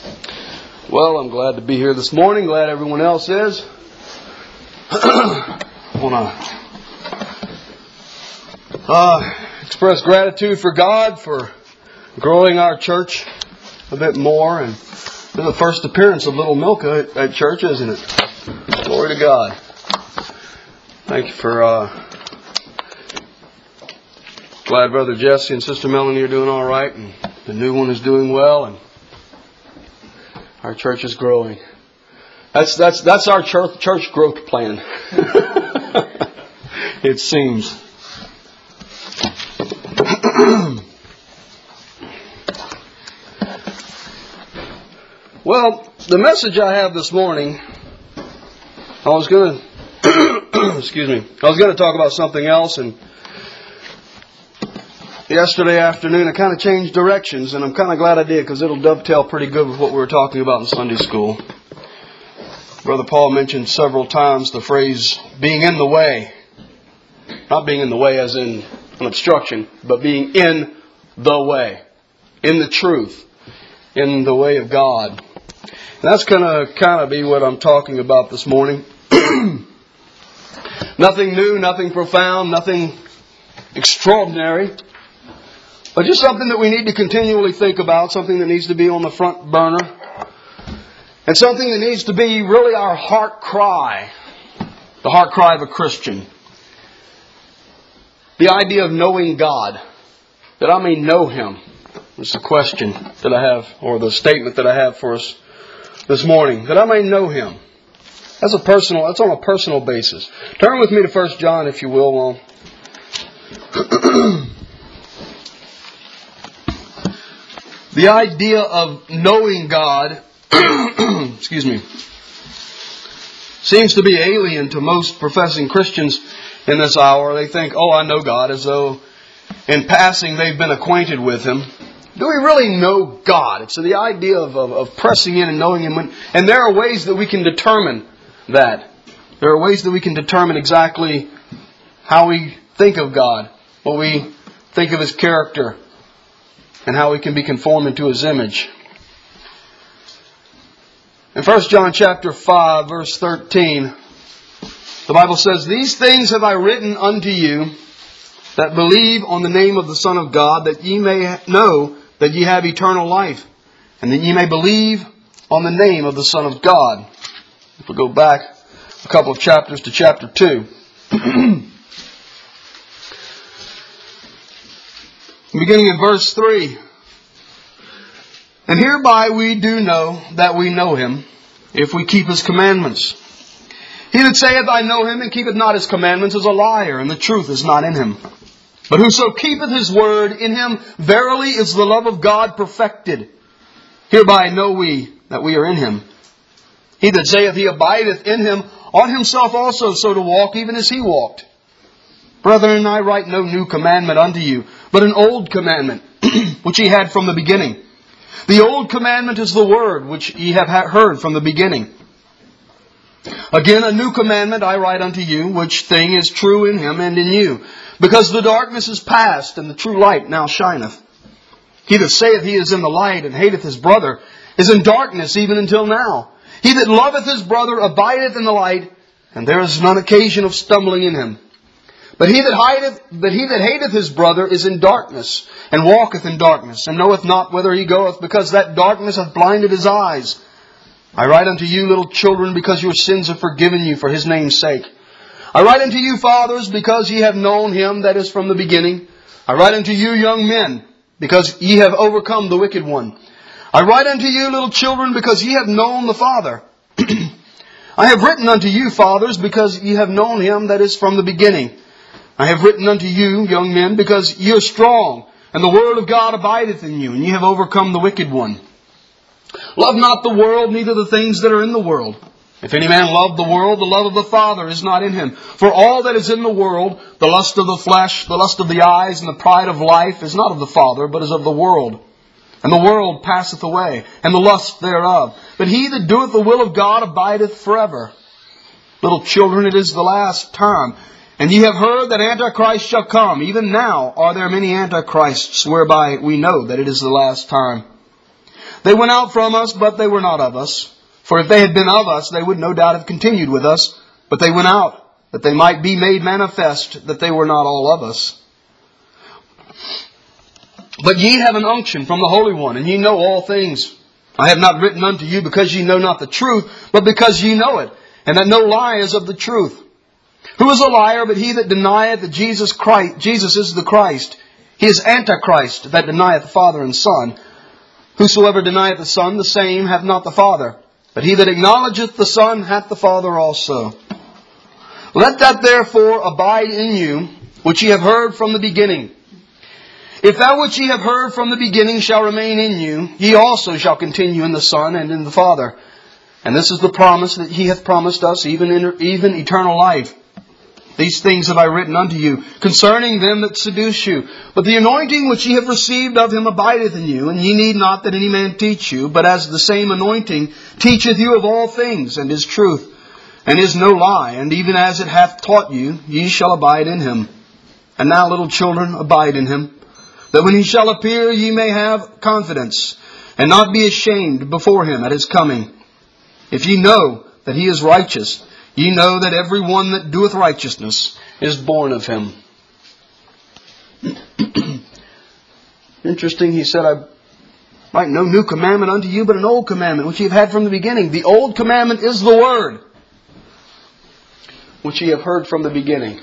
Well, I'm glad to be here this morning. Glad everyone else is. I want to express gratitude for God for growing our church a bit more. And this is the first appearance of Little Milka at church, isn't it? Glory to God. Thank you for... glad Brother Jesse and Sister Melanie are doing all right. And the new one is doing well. And our church is growing. That's our church growth plan. It seems. Well, the message I have this morning, I was going to talk about something else, and yesterday afternoon I kind of changed directions, and I'm kind of glad I did because it'll dovetail pretty good with what we were talking about in Sunday school. Brother Paul mentioned several times the phrase being in the way. Not being in the way as in an obstruction, but being in the way. In the truth. In the way of God. And that's going to kind of be what I'm talking about this morning. Nothing new, nothing profound, nothing extraordinary. But just something that we need to continually think about, something that needs to be on the front burner, and something that needs to be really our heart cry, the heart cry of a Christian. The idea of knowing God, that I may know Him. That's the question that I have, or the statement that I have for us this morning. That I may know Him. That's on a personal basis. Turn with me to 1 John, if you will. The idea of knowing God, seems to be alien to most professing Christians in this hour. They think, I know God, as though in passing they've been acquainted with Him. Do we really know God? It's the idea of pressing in and knowing Him. And there are ways that we can determine that. There are ways that we can determine exactly how we think of God, what we think of His character, and how we can be conformed into His image. In 1 John chapter 5, verse 13, the Bible says, "These things have I written unto you that believe on the name of the Son of God, that ye may know that ye have eternal life, and that ye may believe on the name of the Son of God." If we go back a couple of chapters to chapter 2. Beginning in verse 3. "And hereby we do know that we know Him, if we keep His commandments. He that saith, I know Him, and keepeth not His commandments, is a liar, and the truth is not in him. But whoso keepeth His word, in him verily is the love of God perfected. Hereby know we that we are in Him. He that saith he abideth in Him, ought himself also so to walk, even as He walked. Brethren, I write no new commandment unto you, but an old commandment, which ye had from the beginning. The old commandment is the word, which ye have heard from the beginning. Again, a new commandment I write unto you, which thing is true in Him and in you. Because the darkness is past, and the true light now shineth. He that saith he is in the light, and hateth his brother, is in darkness even until now. He that loveth his brother abideth in the light, and there is none occasion of stumbling in him. But he that hateth his brother is in darkness, and walketh in darkness, and knoweth not whither he goeth, because that darkness hath blinded his eyes. I write unto you, little children, because your sins are forgiven you for His name's sake. I write unto you, fathers, because ye have known Him that is from the beginning. I write unto you, young men, because ye have overcome the wicked one. I write unto you, little children, because ye have known the Father. I have written unto you, fathers, because ye have known Him that is from the beginning. I have written unto you, young men, because ye are strong, and the word of God abideth in you, and ye have overcome the wicked one. Love not the world, neither the things that are in the world. If any man love the world, the love of the Father is not in him. For all that is in the world, the lust of the flesh, the lust of the eyes, and the pride of life, is not of the Father, but is of the world. And the world passeth away, and the lust thereof. But he that doeth the will of God abideth forever. Little children, it is the last time. And ye have heard that Antichrist shall come. Even now are there many Antichrists, whereby we know that it is the last time. They went out from us, but they were not of us. For if they had been of us, they would no doubt have continued with us. But they went out, that they might be made manifest that they were not all of us. But ye have an unction from the Holy One, and ye know all things. I have not written unto you because ye know not the truth, but because ye know it, and that no lie is of the truth. Who is a liar but he that denieth that Jesus is the Christ? He is Antichrist, that denieth the Father and Son. Whosoever denieth the Son, the same hath not the Father. But he that acknowledgeth the Son hath the Father also. Let that therefore abide in you, which ye have heard from the beginning. If that which ye have heard from the beginning shall remain in you, ye also shall continue in the Son and in the Father. And this is the promise that He hath promised us, even eternal life. These things have I written unto you, concerning them that seduce you. But the anointing which ye have received of Him abideth in you, and ye need not that any man teach you, but as the same anointing teacheth you of all things, and is truth, and is no lie, and even as it hath taught you, ye shall abide in Him. And now, little children, abide in Him, that when He shall appear, ye may have confidence, and not be ashamed before Him at His coming. If ye know that He is righteous, ye know that every one that doeth righteousness is born of Him. Interesting, He said, I write no new commandment unto you, but an old commandment, which ye have had from the beginning. The old commandment is the Word, which ye have heard from the beginning.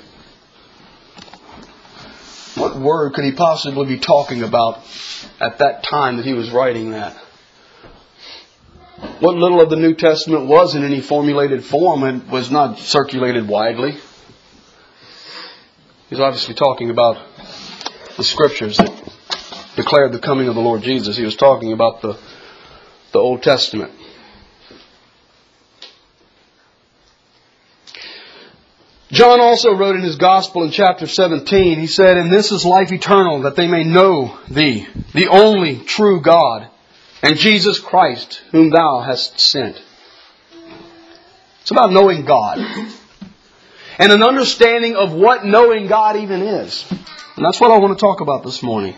What word could He possibly be talking about at that time that He was writing that? What little of the New Testament was in any formulated form and was not circulated widely. He's obviously talking about the Scriptures that declared the coming of the Lord Jesus. He was talking about the Old Testament. John also wrote in his Gospel in chapter 17, he said, "And this is life eternal, that they may know Thee, the only true God, and Jesus Christ, whom Thou hast sent." It's about knowing God. And an understanding of what knowing God even is. And that's what I want to talk about this morning.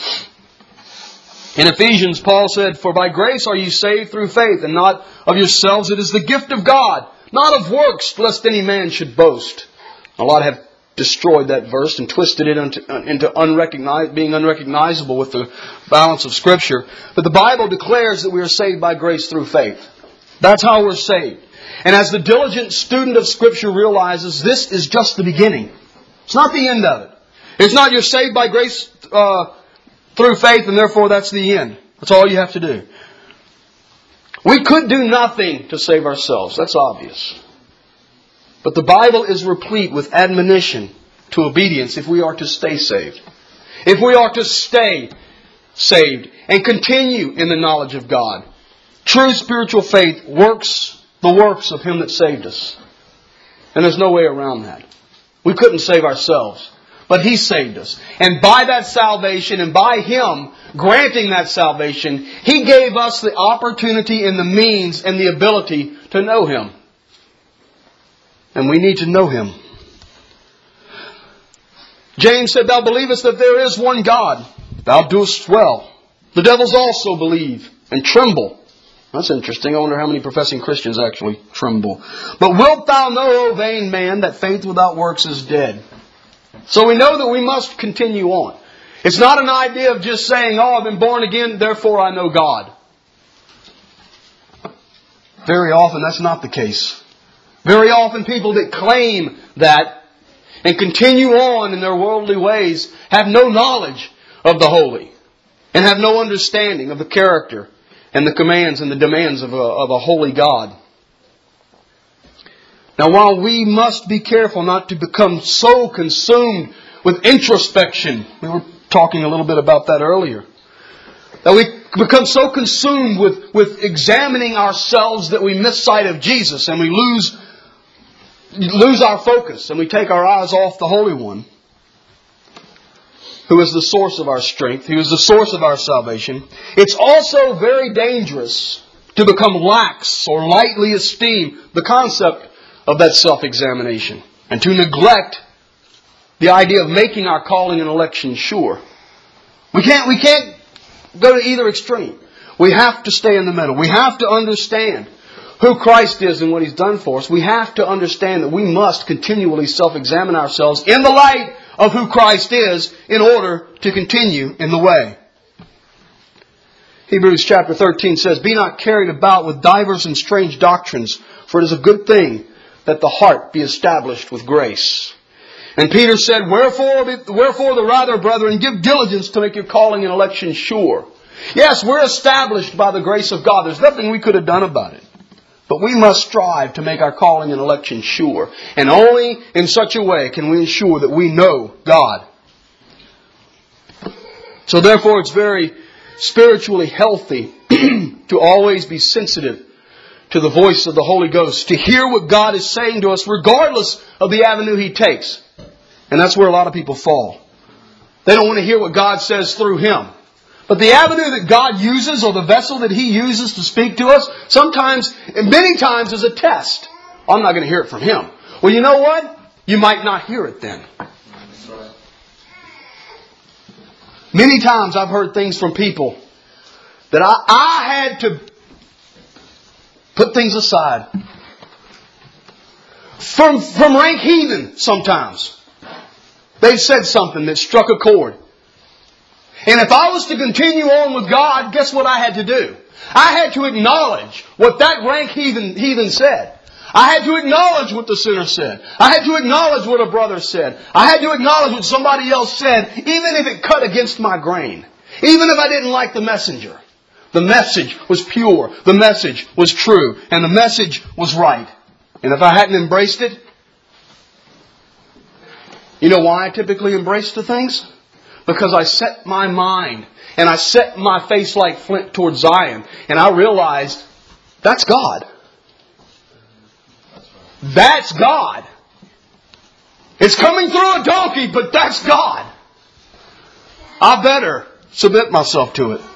In Ephesians, Paul said, "For by grace are ye saved through faith, and not of yourselves. It is the gift of God, not of works, lest any man should boast." A lot have destroyed that verse and twisted it into being unrecognizable with the balance of Scripture. But the Bible declares that we are saved by grace through faith. That's how we're saved. And as the diligent student of Scripture realizes, this is just the beginning. It's not the end of it. It's not you're saved by grace through faith and therefore that's the end. That's all you have to do. We could do nothing to save ourselves. That's obvious. But the Bible is replete with admonition to obedience if we are to stay saved. If we are to stay saved and continue in the knowledge of God. True spiritual faith works the works of Him that saved us. And there's no way around that. We couldn't save ourselves. But He saved us. And by that salvation and by Him granting that salvation, He gave us the opportunity and the means and the ability to know Him. And we need to know Him. James said, "Thou believest that there is one God. Thou doest well. The devils also believe and tremble." That's interesting. I wonder how many professing Christians actually tremble. "But wilt thou know, O vain man, that faith without works is dead?" So we know that we must continue on. It's not an idea of just saying, "Oh, I've been born again, therefore I know God." Very often that's not the case. Very often people that claim that and continue on in their worldly ways have no knowledge of the holy and have no understanding of the character and the commands and the demands of a holy God. Now, while we must be careful not to become so consumed with introspection, we were talking a little bit about that earlier, that we become so consumed with examining ourselves that we miss sight of Jesus and we lose our focus and we take our eyes off the Holy One, who is the source of our strength, who is the source of our salvation. It's also very dangerous to become lax or lightly esteem the concept of that self-examination and to neglect the idea of making our calling and election sure. We can't go to either extreme. We have to stay in the middle. We have to understand who Christ is and what He's done for us. We have to understand that we must continually self-examine ourselves in the light of who Christ is in order to continue in the way. Hebrews chapter 13 says, "Be not carried about with divers and strange doctrines, for it is a good thing that the heart be established with grace." And Peter said, Wherefore the rather, brethren, give diligence to make your calling and election sure. Yes, we're established by the grace of God. There's nothing we could have done about it. But we must strive to make our calling and election sure. And only in such a way can we ensure that we know God. So therefore it's very spiritually healthy to always be sensitive to the voice of the Holy Ghost, to hear what God is saying to us regardless of the avenue He takes. And that's where a lot of people fall. They don't want to hear what God says through Him. But the avenue that God uses, or the vessel that He uses to speak to us, sometimes, and many times, is a test. I'm not going to hear it from Him. Well, you know what? You might not hear it then. Many times I've heard things from people that I had to put things aside. From rank heathen sometimes. They've said something that struck a chord. And if I was to continue on with God, guess what I had to do? I had to acknowledge what that rank heathen said. I had to acknowledge what the sinner said. I had to acknowledge what a brother said. I had to acknowledge what somebody else said, even if it cut against my grain. Even if I didn't like the messenger. The message was pure. The message was true. And the message was right. And if I hadn't embraced it, you know why I typically embrace the things? Because I set my mind and I set my face like flint towards Zion. And I realized that's God. That's God. It's coming through a donkey, but that's God. I better submit myself to it.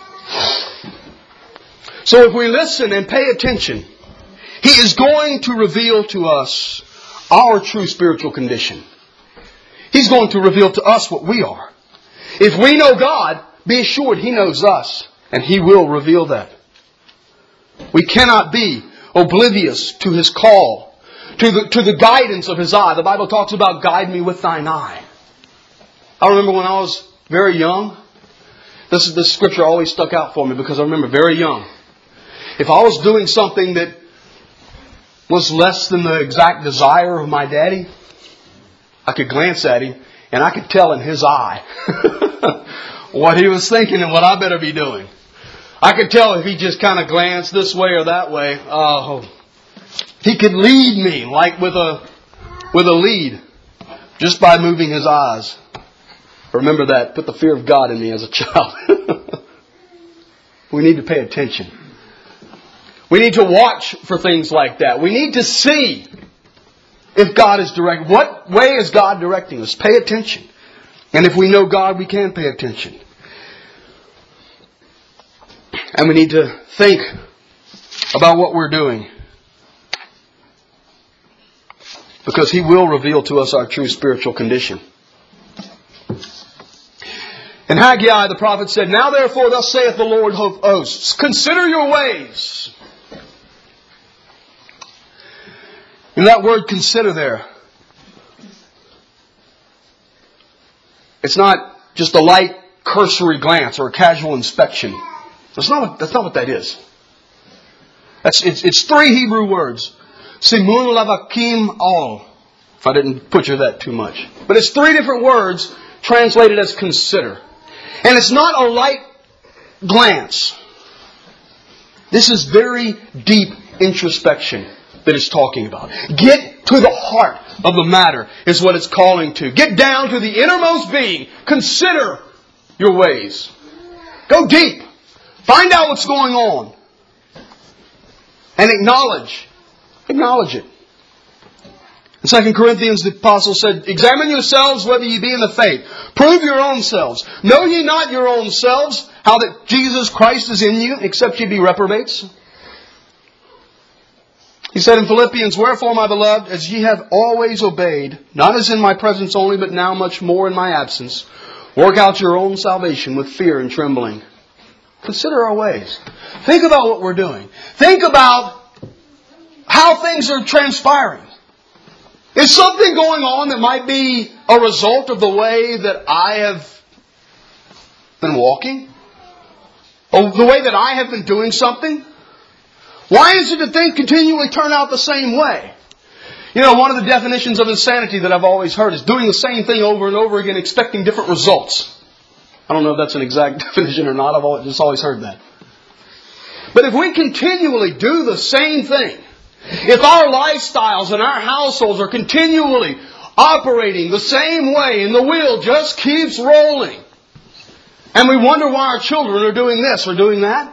So if we listen and pay attention, He is going to reveal to us our true spiritual condition. He's going to reveal to us what we are. If we know God, be assured He knows us, and He will reveal that. We cannot be oblivious to His call, to the guidance of His eye. The Bible talks about guide me with thine eye. I remember when I was very young, this scripture always stuck out for me because I remember very young. If I was doing something that was less than the exact desire of my daddy, I could glance at him and I could tell in his eye what he was thinking and what I better be doing. I could tell if he just kind of glanced this way or that way. He could lead me like with a lead just by moving his eyes. Remember that. Put the fear of God in me as a child. We need to pay attention. We need to watch for things like that. We need to see if God is directing. What way is God directing us? Pay attention. And if we know God, we can pay attention. And we need to think about what we're doing. Because He will reveal to us our true spiritual condition. And Haggai the prophet said, Now therefore thus saith the Lord of hosts, consider your ways. And that word consider there, it's not just a light cursory glance or a casual inspection. That's not what that is. It's three Hebrew words. Simun lavakim al. If I didn't butcher that too much. But it's three different words translated as consider. And it's not a light glance. This is very deep introspection that it's talking about. Get to the heart of the matter is what it's calling to. Get down to the innermost being. Consider your ways. Go deep. Find out what's going on. And acknowledge it. In 2 Corinthians, the apostle said, Examine yourselves whether ye be in the faith. Prove your own selves. Know ye not your own selves, how that Jesus Christ is in you, except ye be reprobates? He said in Philippians, Wherefore, my beloved, as ye have always obeyed, not as in my presence only, but now much more in my absence, work out your own salvation with fear and trembling. Consider our ways. Think about what we're doing. Think about how things are transpiring. Is something going on that might be a result of the way that I have been walking? Or the way that I have been doing something? Why is it that things continually turn out the same way? You know, one of the definitions of insanity that I've always heard is doing the same thing over and over again, expecting different results. I don't know if that's an exact definition or not. I've just always heard that. But if we continually do the same thing, if our lifestyles and our households are continually operating the same way and the wheel just keeps rolling, and we wonder why our children are doing this or doing that,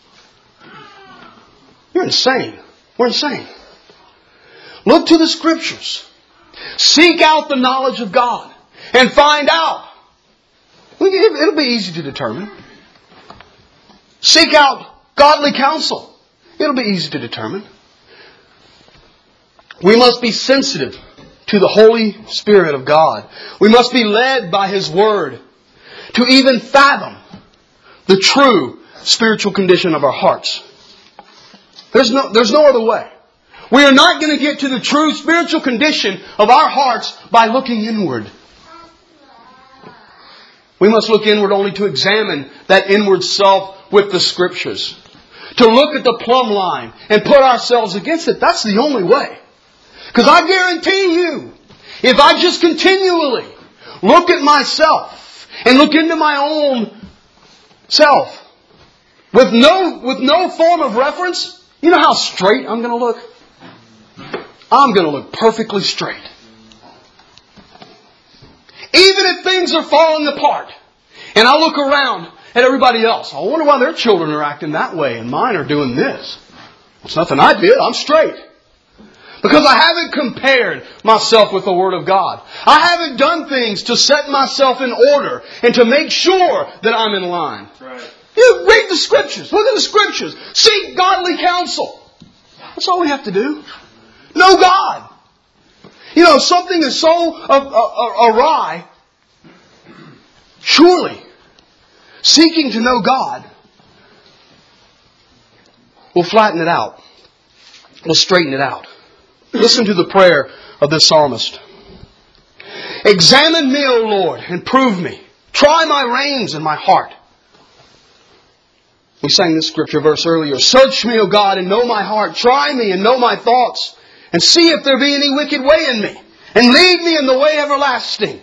you're insane. We're insane. Look to the Scriptures. Seek out the knowledge of God and find out. It'll be easy to determine. Seek out godly counsel. It'll be easy to determine. We must be sensitive to the Holy Spirit of God. We must be led by His Word to even fathom the true spiritual condition of our hearts. There's no other way. We are not going to get to the true spiritual condition of our hearts by looking inward. We must look inward only to examine that inward self with the Scriptures. To look at the plumb line and put ourselves against it. That's the only way. Because I guarantee you, if I just continually look at myself and look into my own self with no form of reference, you know how straight I'm going to look? I'm going to look perfectly straight. Even if things are falling apart and I look around at everybody else, I wonder why their children are acting that way and mine are doing this. It's nothing I did. I'm straight. Because I haven't compared myself with the Word of God. I haven't done things to set myself in order and to make sure that I'm in line. Right. You read the Scriptures. Look at the Scriptures. Seek godly counsel. That's all we have to do. Know God. You know, something is so awry. Surely, seeking to know God will flatten it out. Will straighten it out. Listen to the prayer of this psalmist. Examine me, O Lord, and prove me. Try my reins and my heart. We sang this scripture verse earlier. Search me, O God, and know my heart. Try me and know my thoughts. And see if there be any wicked way in me. And lead me in the way everlasting.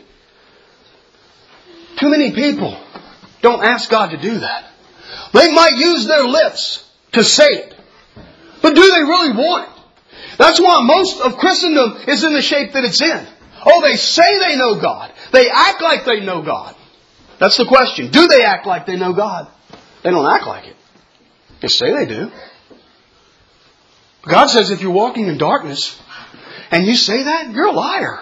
Too many people don't ask God to do that. They might use their lips to say it. But do they really want it? That's why most of Christendom is in the shape that it's in. Oh, they say they know God. They act like they know God. That's the question. Do they act like they know God? They don't act like it. They say they do. God says if you're walking in darkness and you say that, you're a liar.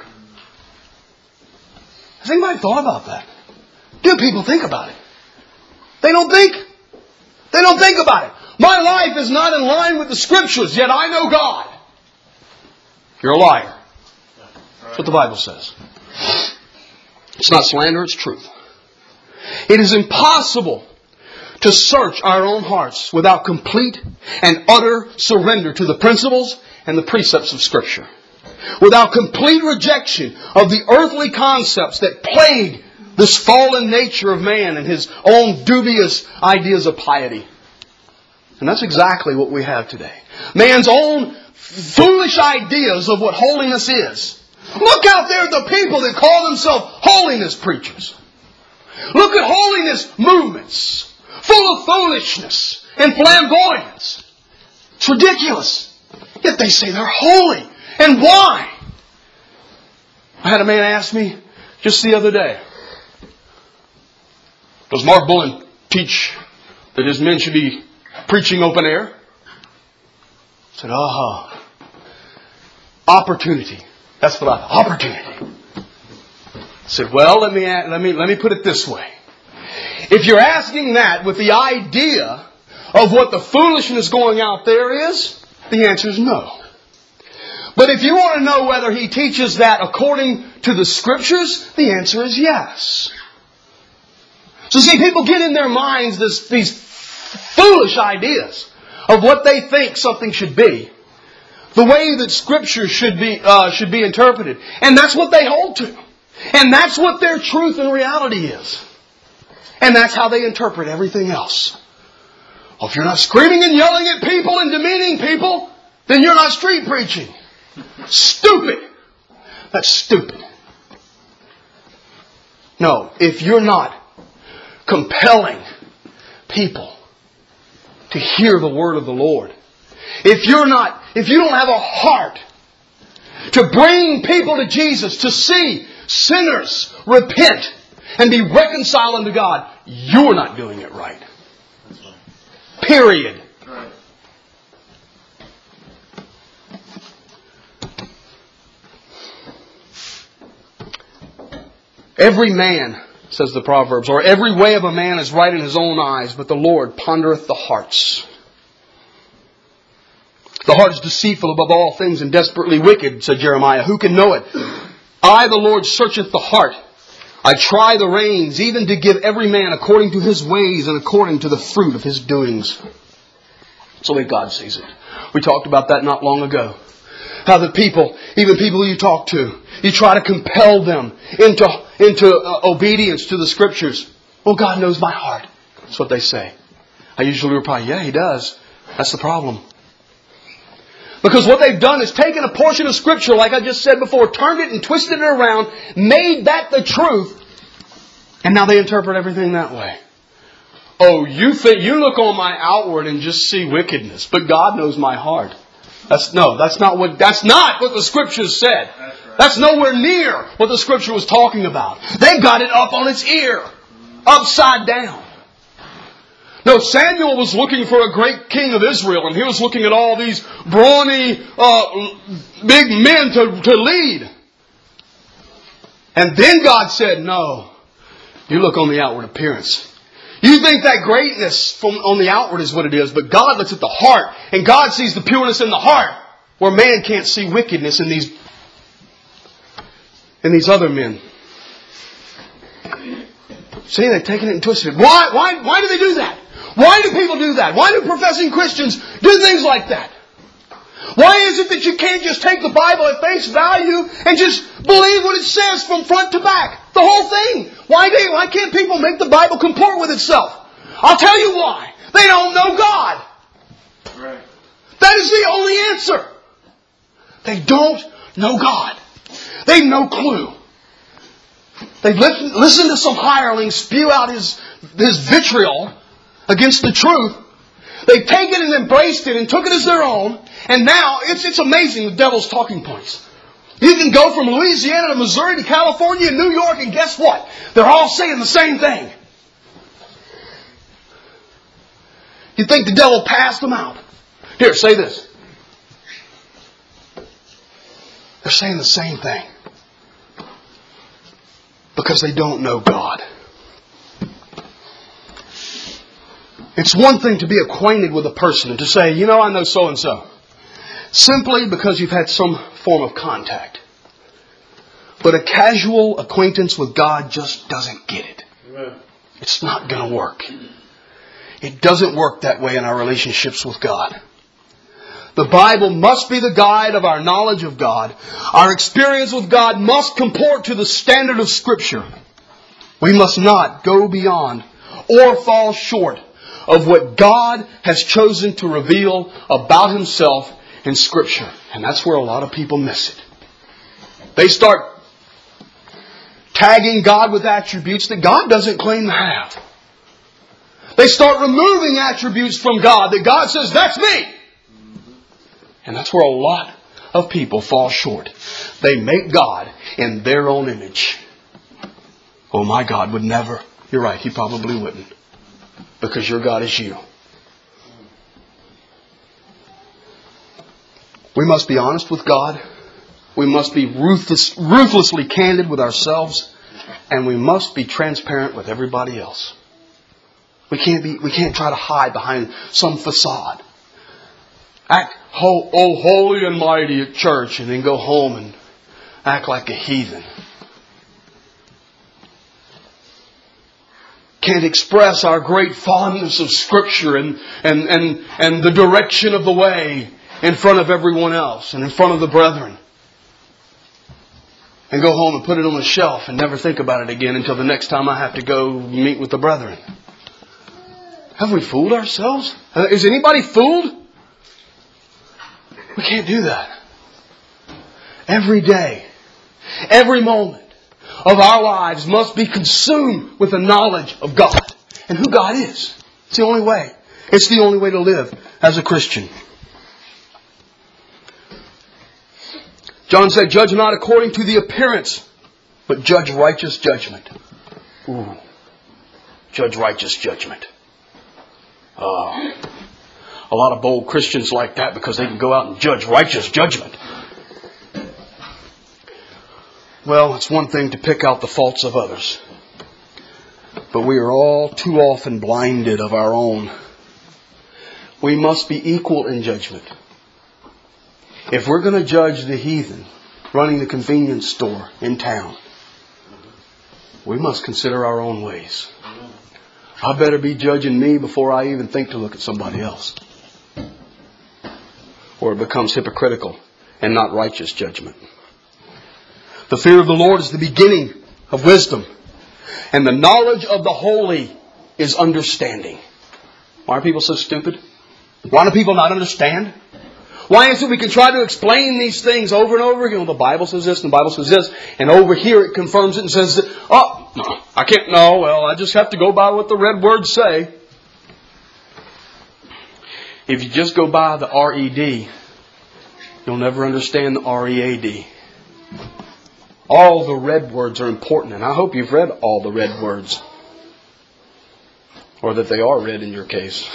Has anybody thought about that? Do people think about it? They don't think. They don't think about it. My life is not in line with the Scriptures, yet I know God. You're a liar. That's what the Bible says. It's not slander, it's truth. It is impossible to search our own hearts without complete and utter surrender to the principles and the precepts of Scripture. Without complete rejection of the earthly concepts that plague this fallen nature of man and his own dubious ideas of piety. And that's exactly what we have today. Man's own foolish ideas of what holiness is. Look out there at the people that call themselves holiness preachers. Look at holiness movements full of foolishness and flamboyance. It's ridiculous. Yet they say they're holy. And why? I had a man ask me just the other day, does Mark Bullen teach that his men should be preaching open air? I said, opportunity. That's what opportunity. I said, well, let me put it this way. If you're asking that with the idea of what the foolishness going out there is, the answer is no. But if you want to know whether he teaches that according to the Scriptures, the answer is yes. So see, people get in their minds these foolish ideas of what they think something should be. The way that Scripture should be interpreted. And that's what they hold to. And that's what their truth and reality is. And that's how they interpret everything else. Well, if you're not screaming and yelling at people and demeaning people, then you're not street preaching. Stupid. That's stupid. No, if you're not compelling people to hear the word of the Lord, if you don't have a heart to bring people to Jesus, to see sinners repent and be reconciled unto God, you're not doing it right. Period. Every man, says the Proverbs, or every way of a man is right in his own eyes, but the Lord pondereth the hearts. The heart is deceitful above all things and desperately wicked, said Jeremiah. Who can know it? I, the Lord, searcheth the heart. I try the reins, even to give every man according to his ways and according to the fruit of his doings. That's the way God sees it. We talked about that not long ago. How the people, even people you talk to, you try to compel them into obedience to the Scriptures. Well, God knows my heart. That's what they say. I usually reply, yeah, He does. That's the problem. Because what they've done is taken a portion of Scripture, like I just said before, turned it and twisted it around, made that the truth, and now they interpret everything that way. Oh, you look on my outward and just see wickedness, but God knows my heart. That's not what the Scriptures said. That's nowhere near what the Scripture was talking about. They got it up on its ear, upside down. No, Samuel was looking for a great king of Israel, and he was looking at all these brawny, big men to lead. And then God said, no, you look on the outward appearance. You think that greatness on the outward is what it is, but God looks at the heart, and God sees the pureness in the heart, where man can't see wickedness in these other men. See, they've taken it and twisted it. Why do they do that? Why do people do that? Why do professing Christians do things like that? Why is it that you can't just take the Bible at face value and just believe what it says from front to back? The whole thing. Why can't people make the Bible comport with itself? I'll tell you why. They don't know God. Right. That is the only answer. They don't know God. They've no clue. They've listened to some hireling spew out his vitriol against the truth. They've taken and embraced it and took it as their own. And now it's amazing, the devil's talking points. You can go from Louisiana to Missouri to California and New York, and guess what? They're all saying the same thing. You think the devil passed them out? Here, say this. They're saying the same thing. Because they don't know God. It's one thing to be acquainted with a person and to say, I know so-and-so. Simply because you've had some form of contact. But a casual acquaintance with God just doesn't get it. Amen. It's not going to work. It doesn't work that way in our relationships with God. The Bible must be the guide of our knowledge of God. Our experience with God must comport to the standard of Scripture. We must not go beyond or fall short of what God has chosen to reveal about Himself in Scripture. And that's where a lot of people miss it. They start tagging God with attributes that God doesn't claim to have. They start removing attributes from God that God says, that's me. And that's where a lot of people fall short. They make God in their own image. Oh, my God would never. You're right, He probably wouldn't. Because your God is you. We must be honest with God. We must be ruthlessly candid with ourselves. And we must be transparent with everybody else. We can't try to hide behind some facade. Act holy and mighty at church and then go home and act like a heathen. can't express our great fondness of Scripture and the direction of the way in front of everyone else and in front of the brethren. And go home and put it on the shelf and never think about it again until the next time I have to go meet with the brethren. Have we fooled ourselves? Is anybody fooled? We can't do that. Every day, every moment of our lives must be consumed with the knowledge of God and who God is. It's the only way. It's the only way to live as a Christian. John said, judge not according to the appearance, but judge righteous judgment. Ooh. Judge righteous judgment. A lot of bold Christians like that because they can go out and judge righteous judgment. Well, it's one thing to pick out the faults of others. But we are all too often blinded of our own. We must be equal in judgment. If we're going to judge the heathen running the convenience store in town, we must consider our own ways. I better be judging me before I even think to look at somebody else. Or it becomes hypocritical and not righteous judgment. The fear of the Lord is the beginning of wisdom. And the knowledge of the holy is understanding. Why are people so stupid? Why do people not understand? Why is it we can try to explain these things over and over again? Well, the Bible says this and the Bible says this. And over here it confirms it and says that, oh, no, I can't, no, well, I just have to go by what the red words say. If you just go by the R-E-D, you'll never understand the R-E-A-D. All the red words are important, and I hope you've read all the red words. Or that they are read in your case.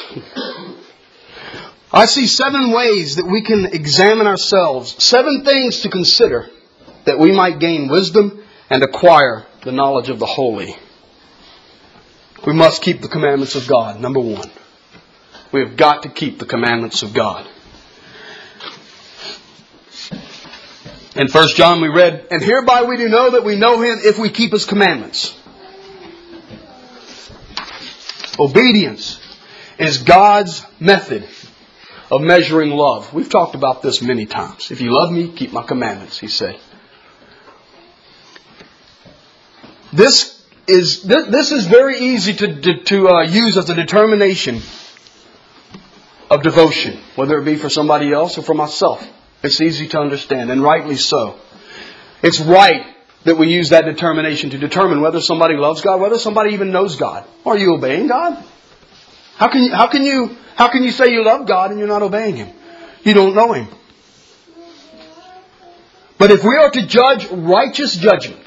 I see 7 ways that we can examine ourselves. 7 things to consider that we might gain wisdom and acquire the knowledge of the holy. We must keep the commandments of God. Number 1. We have got to keep the commandments of God. In 1 John we read, and hereby we do know that we know Him if we keep His commandments. Obedience is God's method of measuring love. We've talked about this many times. If you love me, keep my commandments, He said. This is very easy to use as a determination of devotion, whether it be for somebody else or for myself. It's easy to understand, and rightly so. It's right that we use that determination to determine whether somebody loves God, whether somebody even knows God. Are you obeying God? How can you say you love God and you're not obeying Him? You don't know Him. But if we are to judge righteous judgment,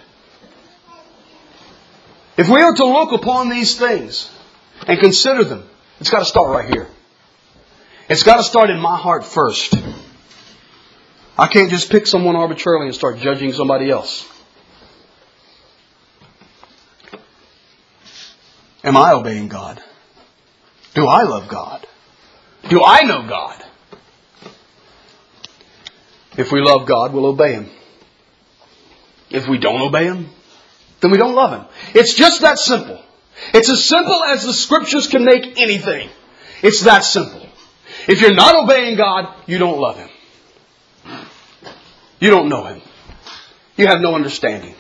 if we are to look upon these things and consider them, it's got to start right here. It's got to start in my heart first. I can't just pick someone arbitrarily and start judging somebody else. Am I obeying God? Do I love God? Do I know God? If we love God, we'll obey Him. If we don't obey Him, then we don't love Him. It's just that simple. It's as simple as the Scriptures can make anything. It's that simple. If you're not obeying God, you don't love Him. You don't know Him. You have no understanding.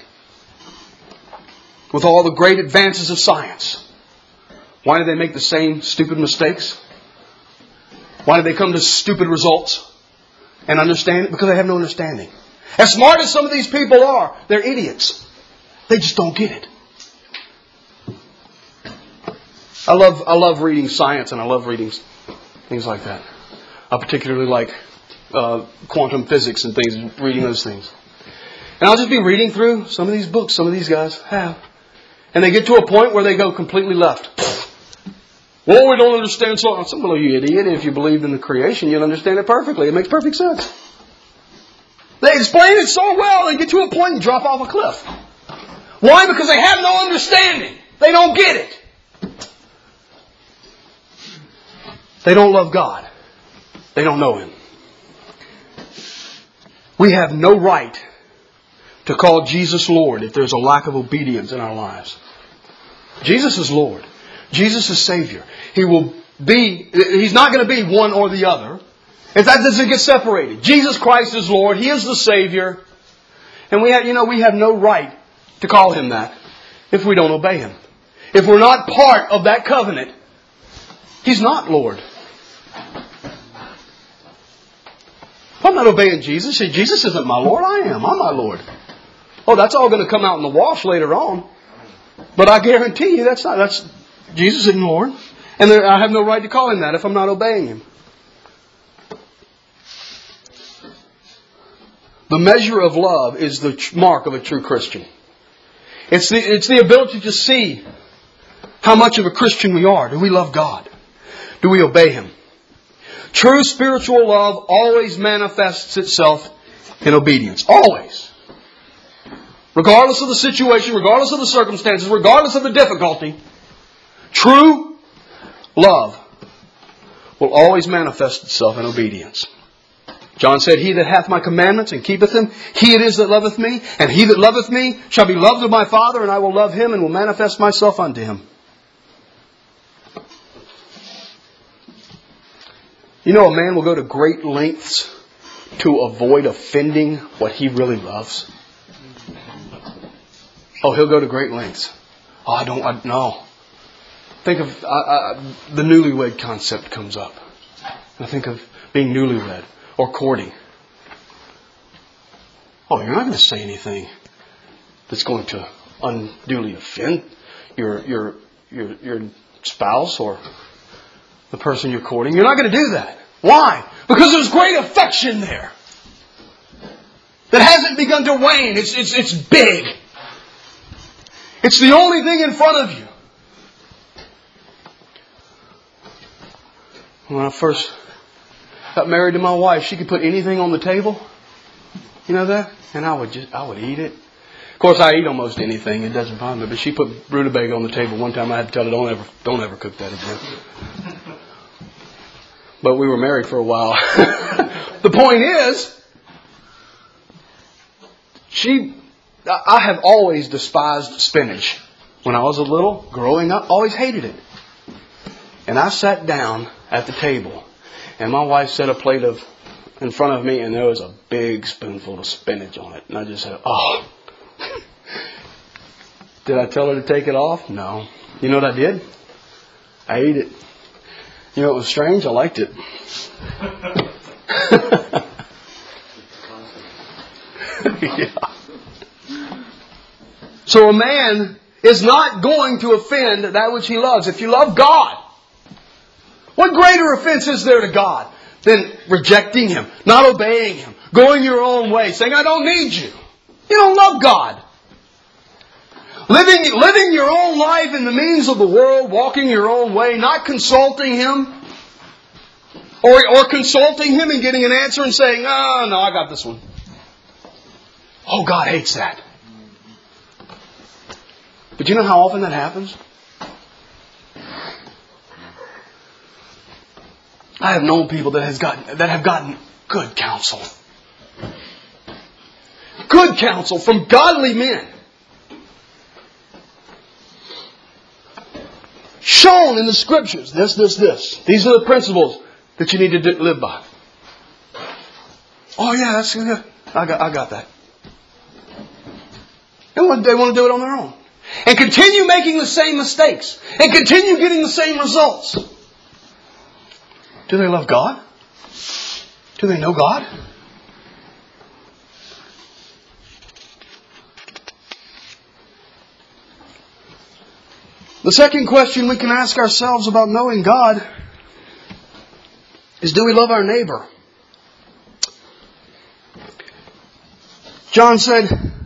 With all the great advances of science, why do they make the same stupid mistakes? Why do they come to stupid results and understand it? Because they have no understanding. As smart as some of these people are, they're idiots. They just don't get it. I love reading science and I love reading things like that. I particularly like quantum physics and things, reading those things. And I'll just be reading through some of these books some of these guys have. And they get to a point where they go completely left. Well, we don't understand so. I said, well, you idiot. If you believed in the creation, you'd understand it perfectly. It makes perfect sense. They explain it so well, they get to a point and drop off a cliff. Why? Because they have no understanding. They don't get it. They don't love God. They don't know Him. We have no right to call Jesus Lord if there's a lack of obedience in our lives. Jesus is Lord. Jesus is Savior. He's not going to be one or the other. If that doesn't get separated. Jesus Christ is Lord. He is the Savior. And we have no right to call Him that if we don't obey Him. If we're not part of that covenant, He's not Lord. If I'm not obeying Jesus, say, Jesus isn't my Lord, I am. I'm my Lord. Oh, that's all going to come out in the wash later on. But I guarantee you that's Jesus isn't Lord. And I have no right to call Him that if I'm not obeying Him. The measure of love is the mark of a true Christian. It's the ability to see how much of a Christian we are. Do we love God? Do we obey Him? True spiritual love always manifests itself in obedience. Always. Regardless of the situation, regardless of the circumstances, regardless of the difficulty, true love will always manifest itself in obedience. John said, He that hath my commandments and keepeth them, he it is that loveth me. And he that loveth me shall be loved of my Father, and I will love him and will manifest myself unto him. You know, a man will go to great lengths to avoid offending what he really loves. Oh, he'll go to great lengths. Oh, no. Think of the newlywed concept comes up. I think of being newlywed or courting. Oh, you're not going to say anything that's going to unduly offend your spouse or the person you're courting. You're not going to do that. Why? Because there's great affection there that hasn't begun to wane. It's big. It's the only thing in front of you. When I first got married to my wife, she could put anything on the table. You know that? And I would eat it. Of course, I eat almost anything. It doesn't bother me. But she put rutabaga on the table. One time I had to tell her, don't ever cook that again. But we were married for a while. The point is, I have always despised spinach. When I was a little, growing up, always hated it. And I sat down at the table, and my wife set a plate in front of me, and there was a big spoonful of spinach on it. And I just said, oh. Did I tell her to take it off? No. You know what I did? I ate it. You know, it was strange. I liked it. Yeah. So a man is not going to offend that which he loves. If you love God, what greater offense is there to God than rejecting Him, not obeying Him, going your own way, saying, I don't need you. You don't love God. Living your own life in the means of the world, walking your own way, not consulting Him, or consulting Him and getting an answer and saying, oh, no, I got this one. Oh, God hates that. But you know how often that happens? I have known people that have gotten good counsel. Good counsel from godly men. Shown in the Scriptures. This. These are the principles that you need to live by. Oh yeah, that's good. I got that. And they want to do it on their own. And continue making the same mistakes. And continue getting the same results. Do they love God? Do they know God? The second question we can ask ourselves about knowing God is, do we love our neighbor? John said,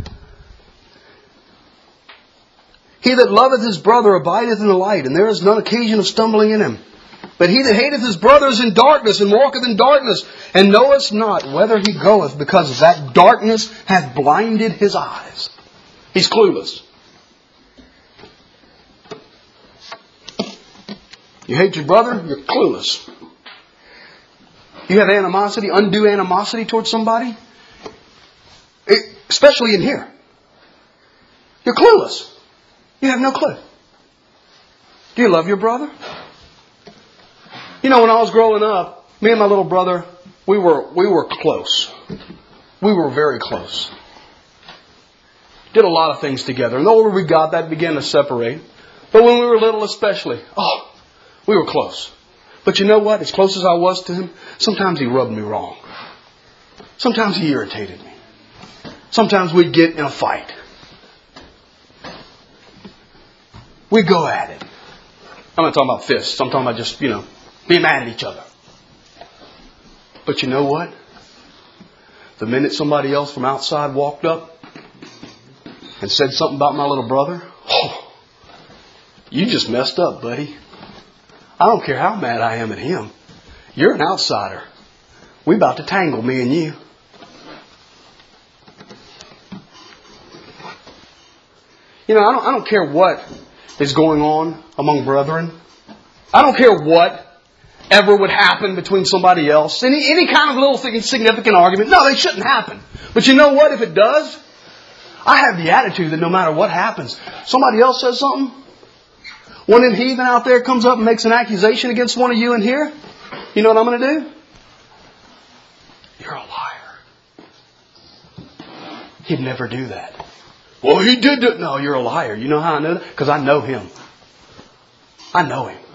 He that loveth his brother abideth in the light, and there is none occasion of stumbling in him. But he that hateth his brother is in darkness, and walketh in darkness, and knoweth not whither he goeth, because that darkness hath blinded his eyes. He's clueless. You hate your brother, you're clueless. You have animosity, undue animosity towards somebody, especially in here. You're clueless. You have no clue. Do you love your brother? You know, when I was growing up, me and my little brother, we were close. We were very close. Did a lot of things together. And the older we got, that began to separate. But when we were little especially, we were close. But you know what? As close as I was to him, sometimes he rubbed me wrong. Sometimes he irritated me. Sometimes we'd get in a fight. We'd go at it. I'm not talking about fists. I'm talking about just, being mad at each other. But you know what? The minute somebody else from outside walked up and said something about my little brother, you just messed up, buddy. I don't care how mad I am at him. You're an outsider. We about to tangle, me and you. I don't care what is going on among brethren. I don't care what ever would happen between somebody else. Any kind of little insignificant argument. No, they shouldn't happen. But you know what? If it does, I have the attitude that no matter what happens, somebody else says something. One of them heathen out there comes up and makes an accusation against one of you in here. You know what I'm going to do? You're a liar. He'd never do that. Well, he did it. No, you're a liar. You know how I know that? Because I know him. I know him.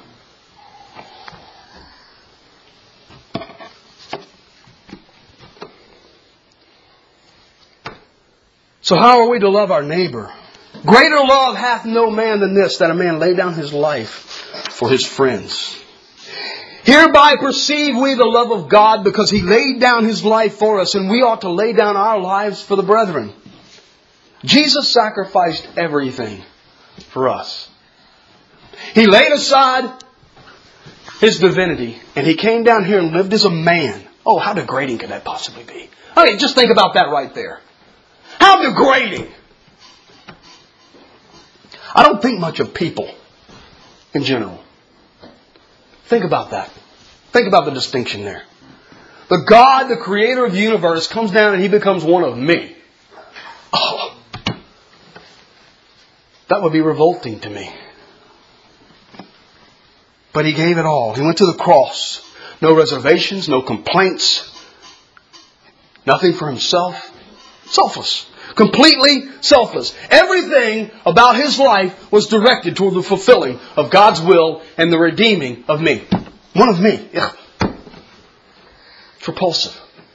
So how are we to love our neighbor? Greater love hath no man than this, that a man lay down his life for his friends. Hereby perceive we the love of God, because He laid down His life for us, and we ought to lay down our lives for the brethren. Jesus sacrificed everything for us. He laid aside His divinity, and He came down here and lived as a man. Oh, how degrading could that possibly be? Okay, just think about that right there. How degrading! I don't think much of people in general. Think about that. Think about the distinction there. The God, the creator of the universe, comes down and He becomes one of me. Oh, that would be revolting to me. But He gave it all. He went to the cross. No reservations, no complaints. Nothing for Himself. Selfless. Completely selfless. Everything about His life was directed toward the fulfilling of God's will and the redeeming of me. One of me. Yeah. It's repulsive.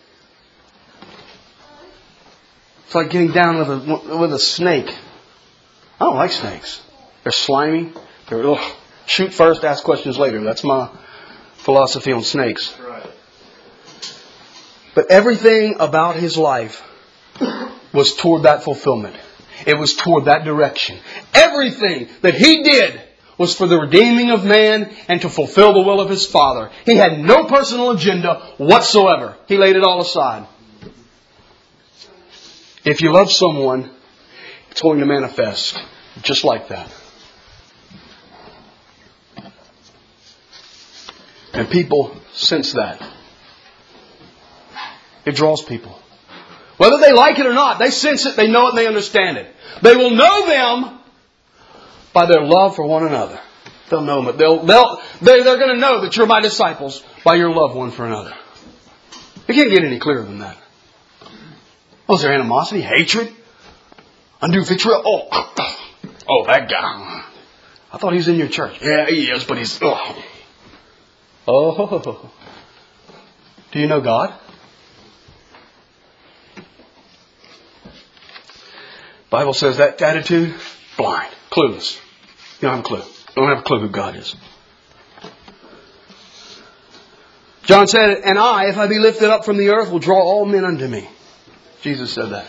It's like getting down with a snake. I don't like snakes. They're slimy. They're shoot first, ask questions later. That's my philosophy on snakes. Right. But everything about His life was toward that fulfillment. It was toward that direction. Everything that He did was for the redeeming of man and to fulfill the will of His Father. He had no personal agenda whatsoever. He laid it all aside. If you love someone, it's going to manifest just like that. And people sense that. It draws people. Whether they like it or not, they sense it, they know it, and they understand it. They will know them by their love for one another. They'll know them. They're going to know that you're my disciples by your love one for another. You can't get any clearer than that. Oh, is there animosity, hatred, undue vitriol? Oh, that guy. I thought he's in your church. Yeah, he is, but he's... Oh. Do you know God? Bible says that attitude, blind, clueless. You don't have a clue. You don't have a clue who God is. John said, and I, if I be lifted up from the earth, will draw all men unto me. Jesus said that.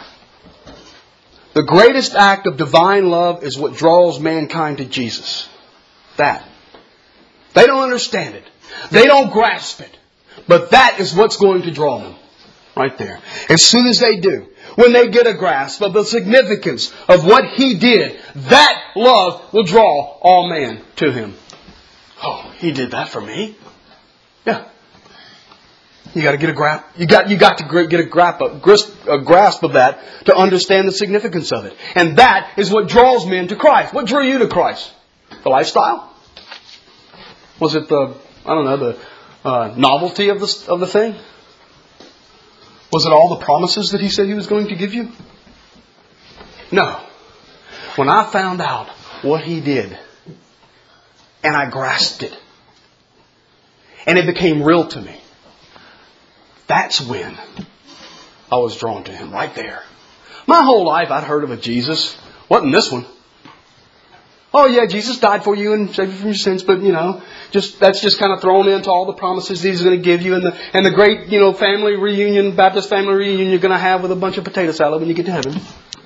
The greatest act of divine love is what draws mankind to Jesus. That. They don't understand it. They don't grasp it. But that is what's going to draw them. Right there. As soon as they do, when they get a grasp of the significance of what He did, that love will draw all men to Him. Oh, He did that for me? Yeah. You got to get a grasp. You got to get a grasp of that to understand the significance of it. And that is what draws men to Christ. What drew you to Christ? The lifestyle? Was it the novelty of the thing? Was it all the promises that He said He was going to give you? No. When I found out what He did, and I grasped it, and it became real to me, that's when I was drawn to Him, right there. My whole life I'd heard of a Jesus. Wasn't this one. Oh yeah, Jesus died for you and saved you from your sins, but that's just kind of thrown into all the promises that He's going to give you, and the great, family reunion, Baptist family reunion you're going to have with a bunch of potato salad when you get to heaven.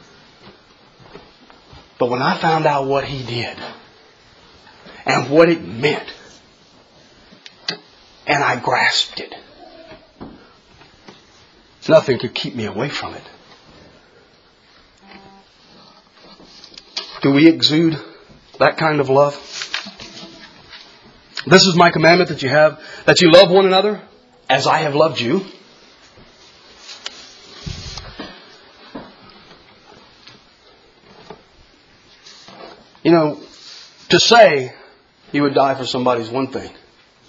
But when I found out what He did and what it meant, and I grasped it, nothing could keep me away from it. Do we exude that kind of love? This is my commandment that you love one another as I have loved you. To say you would die for somebody is one thing.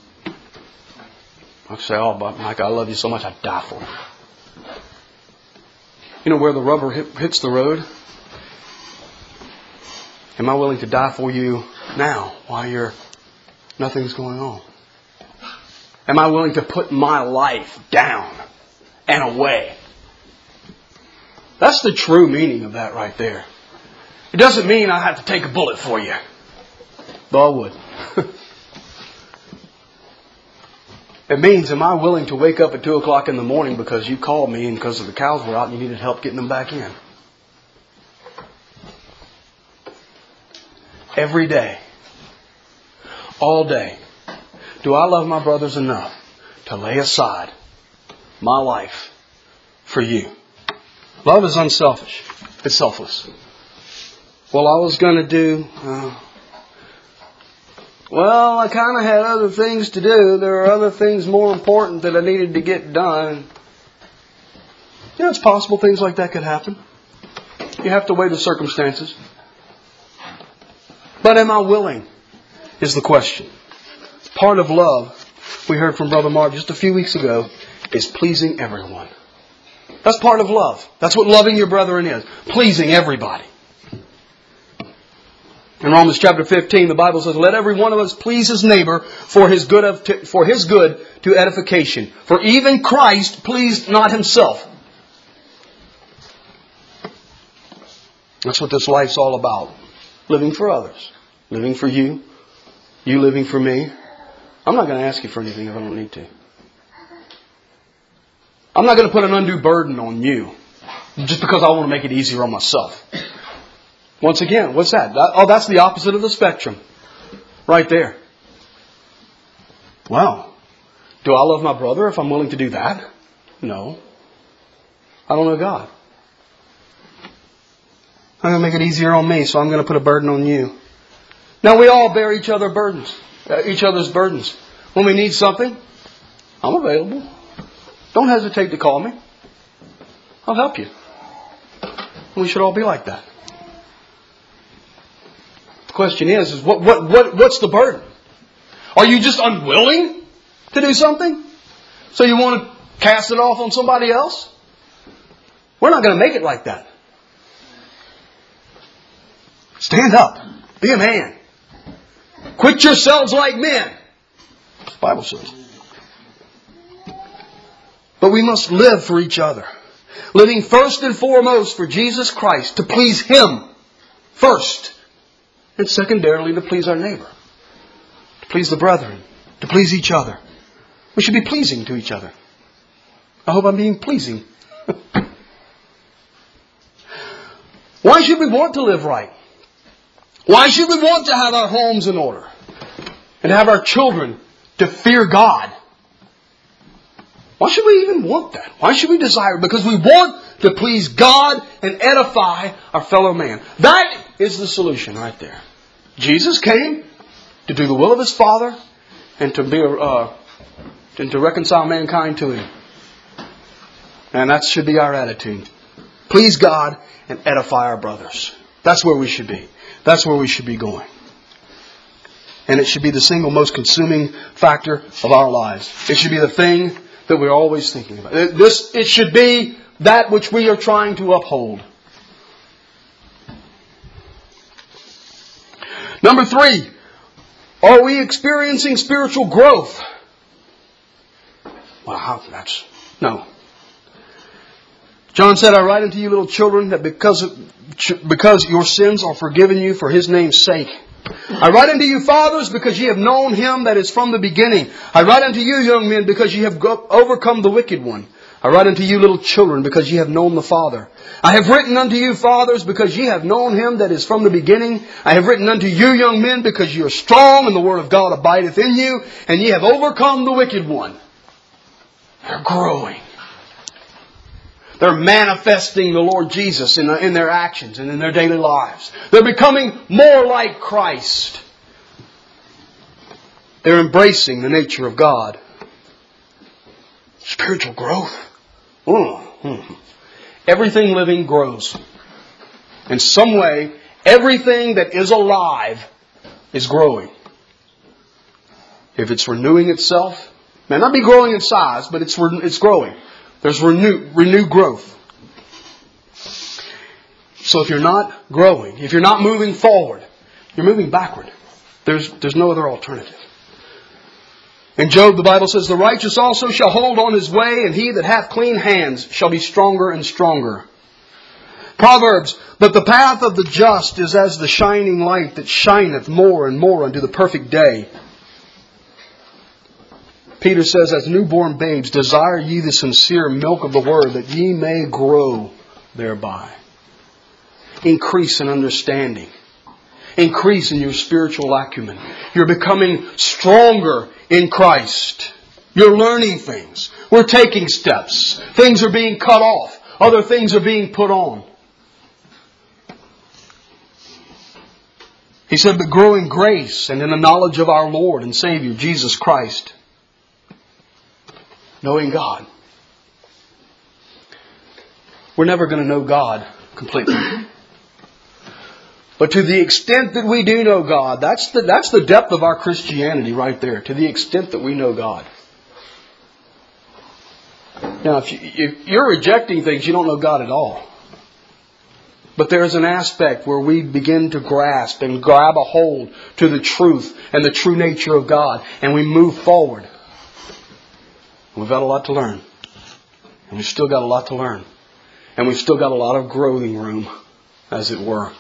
I say, oh, but Mike, I love you so much, I'd die for you. Where the rubber hits the road? Am I willing to die for you now while nothing's going on? Am I willing to put my life down and away? That's the true meaning of that right there. It doesn't mean I have to take a bullet for you. Though I would. It means, am I willing to wake up at 2 o'clock in the morning because you called me and because the cows were out and you needed help getting them back in? Every day, all day, do I love my brothers enough to lay aside my life for you? Love is unselfish. It's selfless. Well, I was going to do... I kind of had other things to do. There are other things more important that I needed to get done. It's possible things like that could happen. You have to weigh the circumstances. But am I willing, is the question. Part of love, we heard from Brother Mark just a few weeks ago, is pleasing everyone. That's part of love. That's what loving your brethren is. Pleasing everybody. In Romans chapter 15, the Bible says, let every one of us please his neighbor for his good to edification. For even Christ pleased not himself. That's what this life's all about. Living for others. Living for you. You living for me. I'm not going to ask you for anything if I don't need to. I'm not going to put an undue burden on you just because I want to make it easier on myself. Once again, what's that? Oh, that's the opposite of the spectrum. Right there. Wow. Do I love my brother if I'm willing to do that? No. I don't know God. I'm going to make it easier on me, so I'm going to put a burden on you. Now, we all bear each other's burdens. When we need something, I'm available. Don't hesitate to call me. I'll help you. We should all be like that. The question is what's the burden? Are you just unwilling to do something? So you want to cast it off on somebody else? We're not going to make it like that. Stand up. Be a man. Quit yourselves like men. The Bible says. But we must live for each other. Living first and foremost for Jesus Christ. To please Him first. And secondarily to please our neighbor. To please the brethren. To please each other. We should be pleasing to each other. I hope I'm being pleasing. Why should we want to live right? Why should we want to have our homes in order? And have our children to fear God? Why should we even want that? Why should we desire it? Because we want to please God and edify our fellow man. That is the solution right there. Jesus came to do the will of His Father and to reconcile mankind to Him. And that should be our attitude. Please God and edify our brothers. That's where we should be. That's where we should be going. And it should be the single most consuming factor of our lives. It should be the thing that we're always thinking about. It should be that which we are trying to uphold. Number 3, are we experiencing spiritual growth? Well, no. John said, I write unto you, little children, that because your sins are forgiven you for His name's sake. I write unto you, fathers, because ye have known Him that is from the beginning. I write unto you, young men, because ye have overcome the wicked one. I write unto you, little children, because ye have known the Father. I have written unto you, fathers, because ye have known Him that is from the beginning. I have written unto you, young men, because ye are strong, and the Word of God abideth in you, and ye have overcome the wicked one. They're growing. They're manifesting the Lord Jesus in their actions and in their daily lives. They're becoming more like Christ. They're embracing the nature of God. Spiritual growth. Everything living grows. In some way, everything that is alive is growing. If it's renewing itself, it may not be growing in size, but it's growing. There's renewed growth. So if you're not growing, if you're not moving forward, you're moving backward. There's no other alternative. In Job, the Bible says, the righteous also shall hold on his way, and he that hath clean hands shall be stronger and stronger. Proverbs, but the path of the just is as the shining light that shineth more and more unto the perfect day. Peter says, as newborn babes, desire ye the sincere milk of the Word, that ye may grow thereby. Increase in understanding. Increase in your spiritual acumen. You're becoming stronger in Christ. You're learning things. We're taking steps. Things are being cut off. Other things are being put on. He said, but grow in grace and in the knowledge of our Lord and Savior, Jesus Christ. Knowing God. We're never going to know God completely. But to the extent that we do know God, that's the depth of our Christianity right there. To the extent that we know God. Now, if you're rejecting things, you don't know God at all. But there is an aspect where we begin to grasp and grab a hold to the truth and the true nature of God. And we move forward. We've got a lot to learn. And we've still got a lot to learn. And we've still got a lot of growing room, as it were.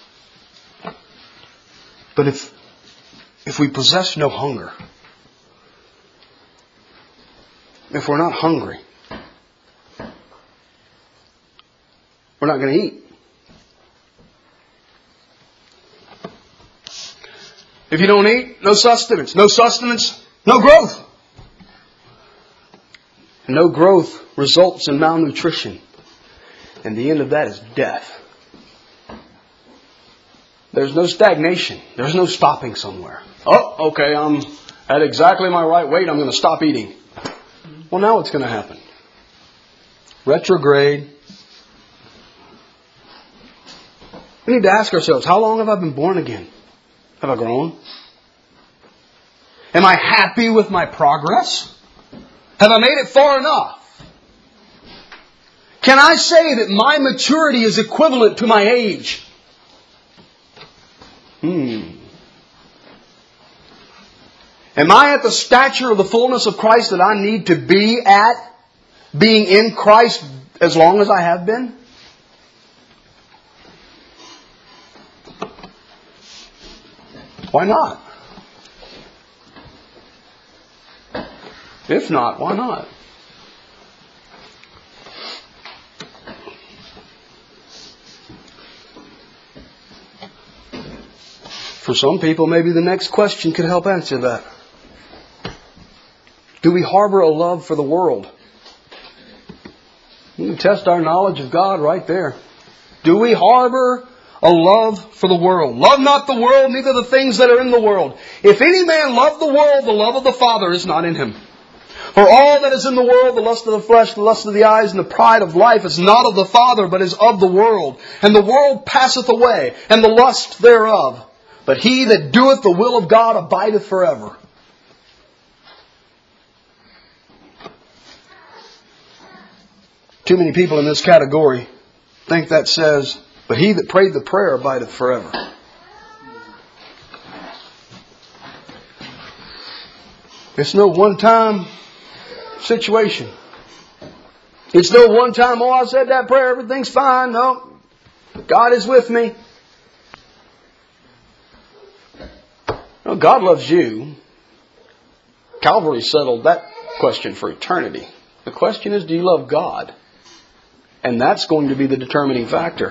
But if we possess no hunger, if we're not hungry, we're not going to eat. If you don't eat, no sustenance. No sustenance, no growth. And no growth results in malnutrition. And the end of that is death. There's no stagnation. There's no stopping somewhere. Oh, okay, I'm at exactly my right weight. I'm going to stop eating. Well, now what's going to happen? Retrograde. We need to ask ourselves, how long have I been born again? Have I grown? Am I happy with my progress? Have I made it far enough? Can I say that my maturity is equivalent to my age? Am I at the stature of the fullness of Christ that I need to be at, being in Christ as long as I have been? Why not? If not, why not? For some people, maybe the next question could help answer that. Do we harbor a love for the world? You can test our knowledge of God right there. Do we harbor a love for the world? Love not the world, neither the things that are in the world. If any man love the world, the love of the Father is not in him. For all that is in the world, the lust of the flesh, the lust of the eyes, and the pride of life is not of the Father, but is of the world. And the world passeth away, and the lust thereof. but he that doeth the will of God abideth forever. Too many people in this category think that says, but he that prayed the prayer abideth forever. It's no one-time situation. It's no one-time, oh, I said that prayer, everything's fine. No, God is with me. No, God loves you. Calvary settled that question for eternity. The question is, do you love God? And that's going to be the determining factor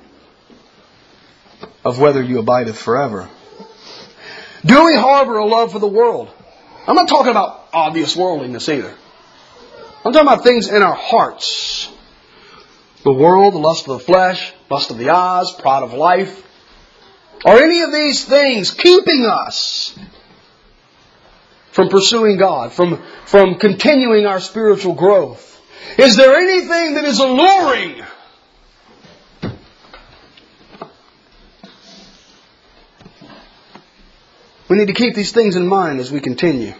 of whether you abideth forever. Do we harbor a love for the world? I'm not talking about obvious worldliness either. I'm talking about things in our hearts. The world, the lust of the flesh, lust of the eyes, pride of life. Are any of these things keeping us from pursuing God, from continuing our spiritual growth? Is there anything that is alluring? We need to keep these things in mind as we continue.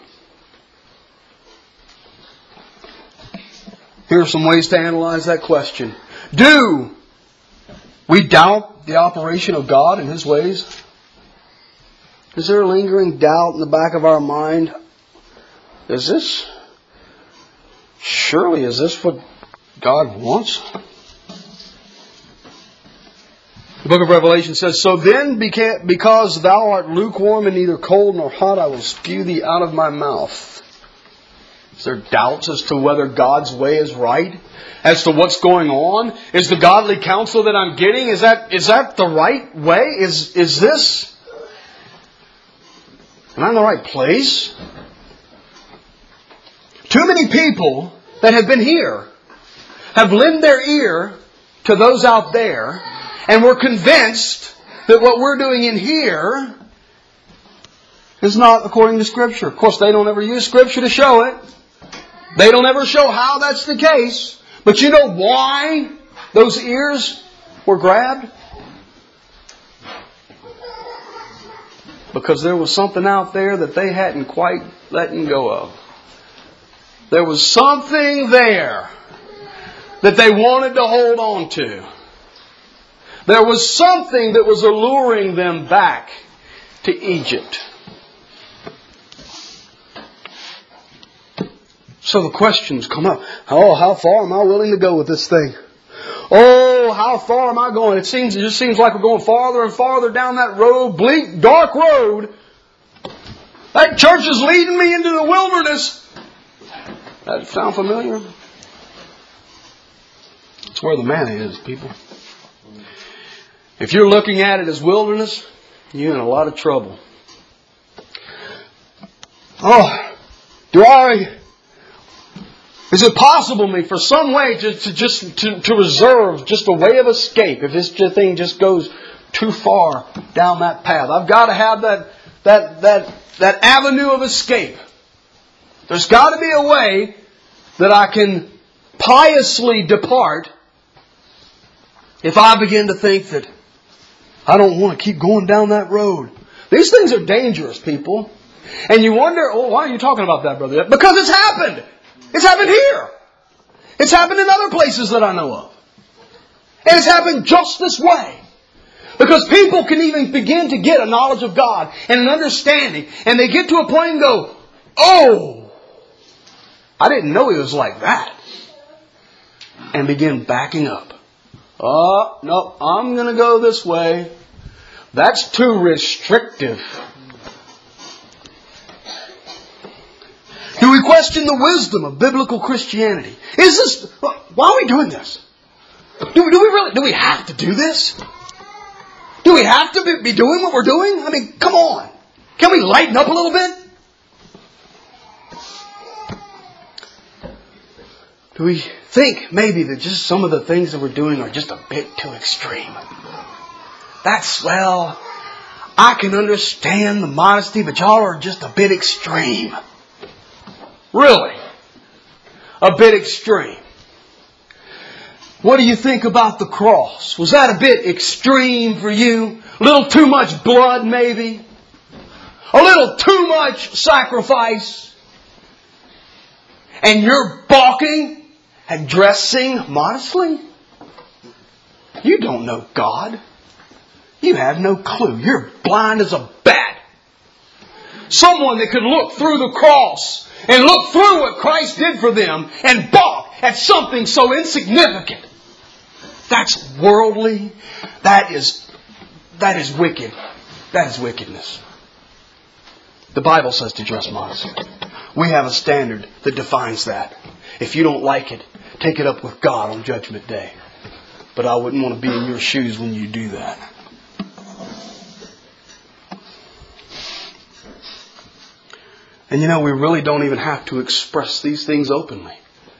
Here are some ways to analyze that question. Do we doubt the operation of God and His ways? Is there a lingering doubt in the back of our mind? Is this what God wants? The book of Revelation says, so then, because thou art lukewarm and neither cold nor hot, I will spew thee out of my mouth. Is there doubts as to whether God's way is right? As to what's going on? Is the godly counsel that I'm getting, is that the right way? Is this? Am I in the right place? Too many people that have been here have lent their ear to those out there, and we're convinced that what we're doing in here is not according to Scripture. Of course, they don't ever use Scripture to show it. They don't ever show how that's the case. But you know why those ears were grabbed? Because there was something out there that they hadn't quite letting go of. There was something there that they wanted to hold on to. There was something that was alluring them back to Egypt. So the questions come up. Oh, how far am I willing to go with this thing? Oh, how far am I going? It just seems like we're going farther and farther down that road, bleak, dark road. That church is leading me into the wilderness. That sound familiar? It's where the manna is, people. If you're looking at it as wilderness, you're in a lot of trouble. Oh, is it possible for some way to reserve just a way of escape if this thing just goes too far down that path? I've got to have that avenue of escape. There's got to be a way that I can piously depart if I begin to think that I don't want to keep going down that road. These things are dangerous, people. And you wonder, oh, why are you talking about that, brother? Because it's happened. It's happened here. It's happened in other places that I know of. And it's happened just this way. Because people can even begin to get a knowledge of God and an understanding. And they get to a point and go, oh, I didn't know He was like that. And begin backing up. Oh, no, I'm going to go this way. That's too restrictive. Do we question the wisdom of biblical Christianity? Why are we doing this? Do we have to do this? Do we have to be doing what we're doing? I mean, come on. Can we lighten up a little bit? Do we think maybe that just some of the things that we're doing are just a bit too extreme? I can understand the modesty, but y'all are just a bit extreme. Really? A bit extreme. What do you think about the cross? Was that a bit extreme for you? A little too much blood, maybe? A little too much sacrifice? And you're balking at dressing modestly? You don't know God. You have no clue. You're blind as a bat. Someone that could look through the cross and look through what Christ did for them and balk at something so insignificant. That's worldly. That is wicked. That is wickedness. The Bible says to dress modestly. We have a standard that defines that. If you don't like it, take it up with God on Judgment Day. But I wouldn't want to be in your shoes when you do that. And you know, we really don't even have to express these things openly.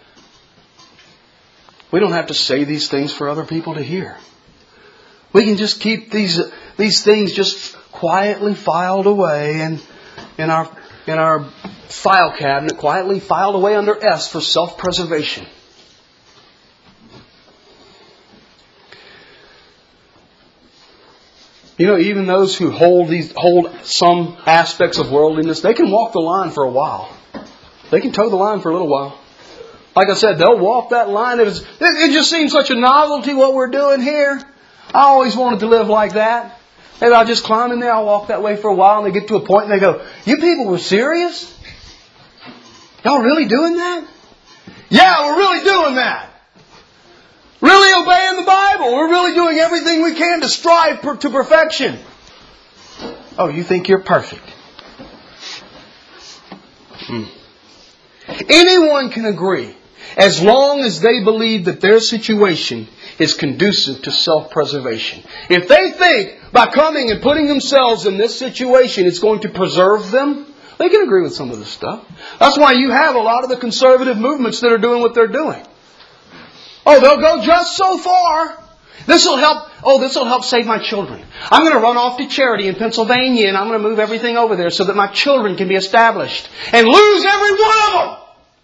We don't have to say these things for other people to hear. We can just keep these things just quietly filed away and in our file cabinet, quietly filed away under S for self-preservation. You know, even those who hold some aspects of worldliness, they can walk the line for a while. They can toe the line for a little while. Like I said, they'll walk that line. It just seems such a novelty what we're doing here. I always wanted to live like that. And I'll just climb in there, I'll walk that way for a while, and they get to a point and they go, "You people were serious? Y'all really doing that?" Yeah, we're really doing that. Really obeying the Bible. We're really doing everything we can to strive to perfection. Oh, you think you're perfect? Anyone can agree, as long as they believe that their situation is conducive to self-preservation. If they think by coming and putting themselves in this situation it's going to preserve them, they can agree with some of this stuff. That's why you have a lot of the conservative movements that are doing what they're doing. Oh, they'll go just so far. This will help. Oh, this will help save my children. I'm going to run off to Charity in Pennsylvania and I'm going to move everything over there so that my children can be established and lose every one of them.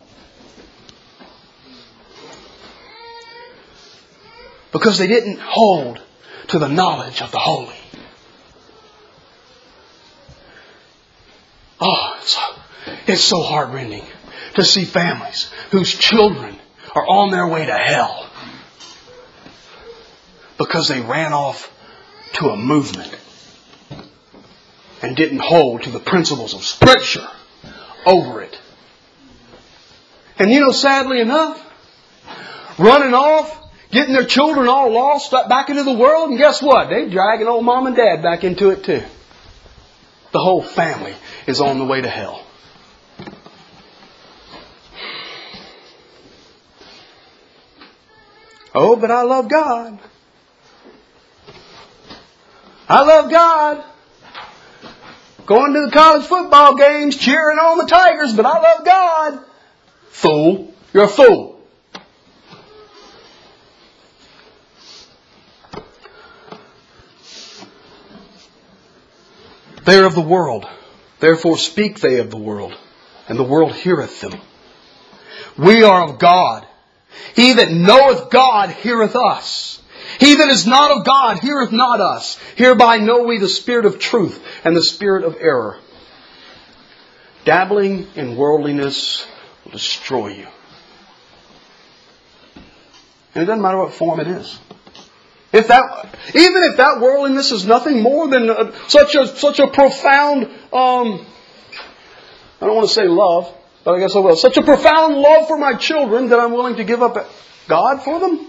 Because they didn't hold to the knowledge of the holy. Oh, it's so heartrending to see families whose children are on their way to hell because they ran off to a movement and didn't hold to the principles of Scripture over it. And you know, sadly enough, running off, getting their children all lost back into the world, and guess what? They're dragging old mom and dad back into it too. The whole family is on the way to hell. Oh, but I love God. I love God. Going to the college football games, cheering on the Tigers, but I love God. Fool. You're a fool. They are of the world. Therefore speak they of the world, and the world heareth them. We are of God. He that knoweth God heareth us. He that is not of God heareth not us. Hereby know we the spirit of truth and the spirit of error. Dabbling in worldliness will destroy you. And it doesn't matter what form it is. Even if that worldliness is nothing more than such a profound, I don't want to say love, but I guess I will. Such a profound love for my children that I'm willing to give up God for them.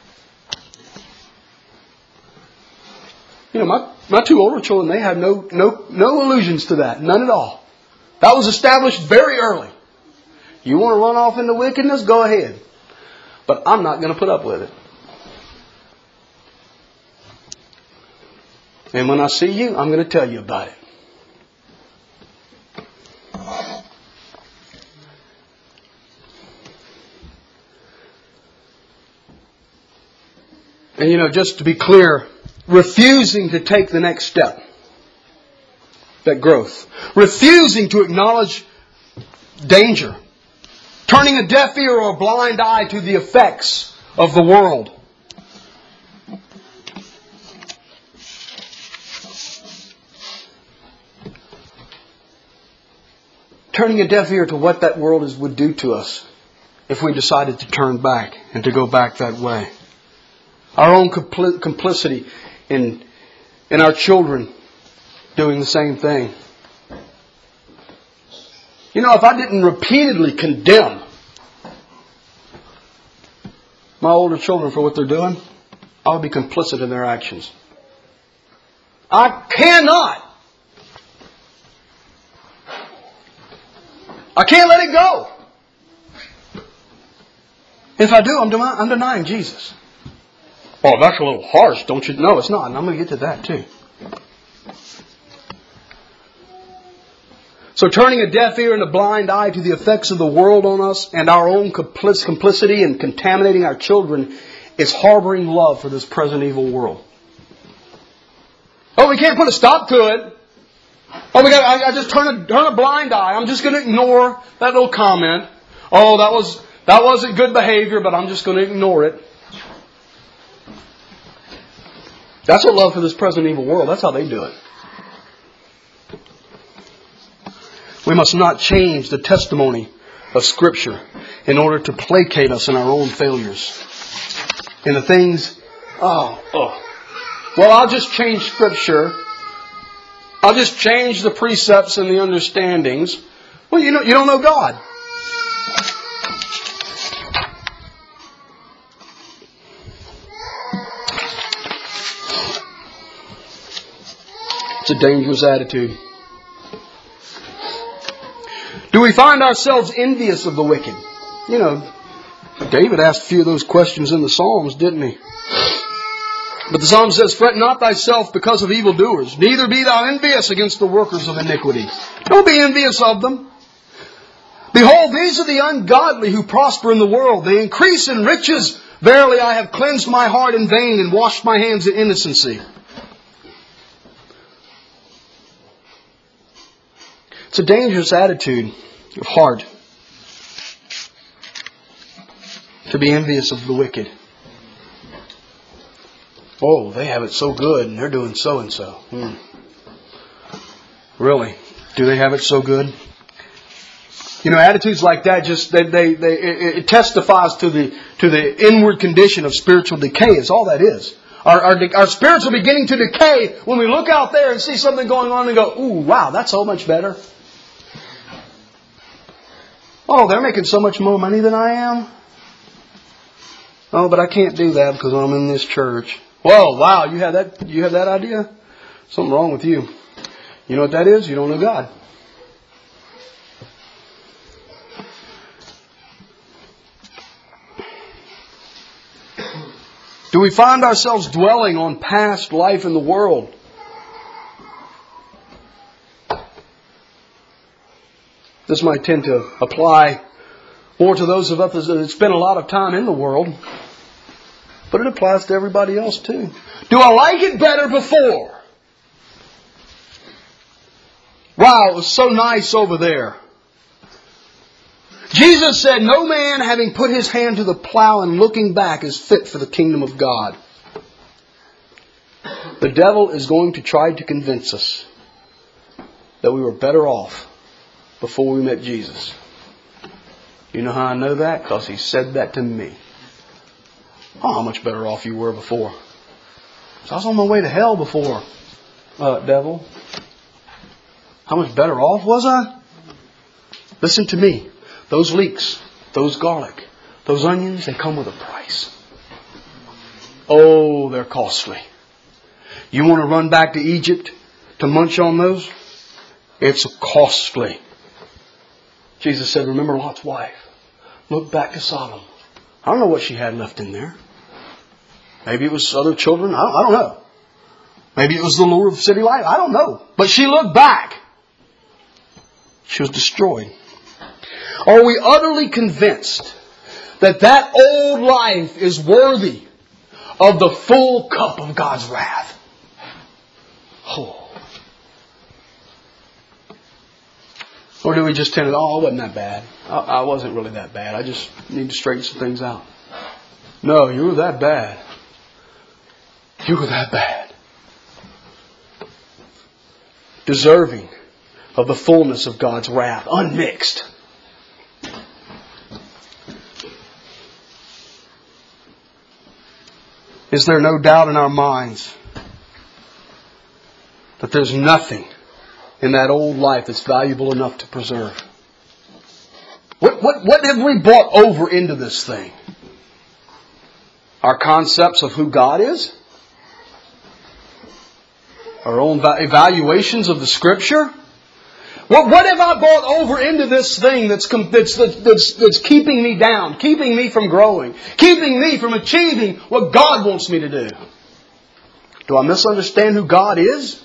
You know, my two older children, they have no illusions to that. None at all. That was established very early. You want to run off into wickedness? Go ahead. But I'm not going to put up with it. And when I see you, I'm going to tell you about it. And you know, just to be clear, refusing to take the next step, that growth, refusing to acknowledge danger, turning a deaf ear or a blind eye to the effects of the world turning a deaf ear to what that world would do to us if we decided to turn back and to go back that way. Our own complicity in our children doing the same thing. You know, if I didn't repeatedly condemn my older children for what they're doing, I would be complicit in their actions. I can't let it go. If I do, I'm denying Jesus. Oh, that's a little harsh, don't you? No, it's not. And I'm going to get to that too. So turning a deaf ear and a blind eye to the effects of the world on us and our own complicity in contaminating our children is harboring love for this present evil world. Oh, we can't put a stop to it. Oh, I just turn a blind eye. I'm just going to ignore that little comment. Oh, that wasn't good behavior, but I'm just going to ignore it. That's what love for this present evil world. That's how they do it. We must not change the testimony of Scripture in order to placate us in our own failures. In the things, well, I'll just change Scripture. I'll just change the precepts and the understandings. Well, you don't know God. It's a dangerous attitude. Do we find ourselves envious of the wicked? You know, David asked a few of those questions in the Psalms, didn't he? But the Psalm says, "Fret not thyself because of evildoers, neither be thou envious against the workers of iniquity." Don't be envious of them. Behold, these are the ungodly who prosper in the world. They increase in riches. Verily, I have cleansed my heart in vain and washed my hands in innocency. It's a dangerous attitude of heart to be envious of the wicked. Oh, they have it so good and they're doing so and so. Really? Do they have it so good? You know, attitudes like that it testifies to the inward condition of spiritual decay. Is all that is. Our spirits are beginning to decay when we look out there and see something going on and go, "Ooh, wow, that's so much better." Oh, they're making so much more money than I am. Oh, but I can't do that because I'm in this church. Whoa, wow, you have that idea? Something wrong with you. You know what that is? You don't know God. Do we find ourselves dwelling on past life in the world? This might tend to apply more to those of us that have spent a lot of time in the world. But it applies to everybody else too. Do I like it better before? Wow, it was so nice over there. Jesus said, "No man having put his hand to the plow and looking back is fit for the kingdom of God." The devil is going to try to convince us that we were better off before we met Jesus. You know how I know that? Because he said that to me. Oh, how much better off you were before. So I was on my way to hell before, devil. How much better off was I? Listen to me. Those leeks, those garlic, those onions, they come with a price. Oh, they're costly. You want to run back to Egypt to munch on those? It's costly. Jesus said, "Remember Lot's wife. Look back to Sodom." I don't know what she had left in there. Maybe it was other children. I don't know. Maybe it was the lure of city life. I don't know. But she looked back. She was destroyed. Are we utterly convinced that old life is worthy of the full cup of God's wrath? Oh. Or do we just tend to, "Oh, it wasn't that bad. I wasn't really that bad. I just need to straighten some things out." No, you were that bad. You were that bad. Deserving of the fullness of God's wrath, unmixed. Is there no doubt in our minds that there's nothing in that old life that's valuable enough to preserve? What have we brought over into this thing? Our concepts of who God is? Our own evaluations of the Scripture? What have I brought over into this thing that's keeping me down, keeping me from growing, keeping me from achieving what God wants me to do? Do I misunderstand who God is?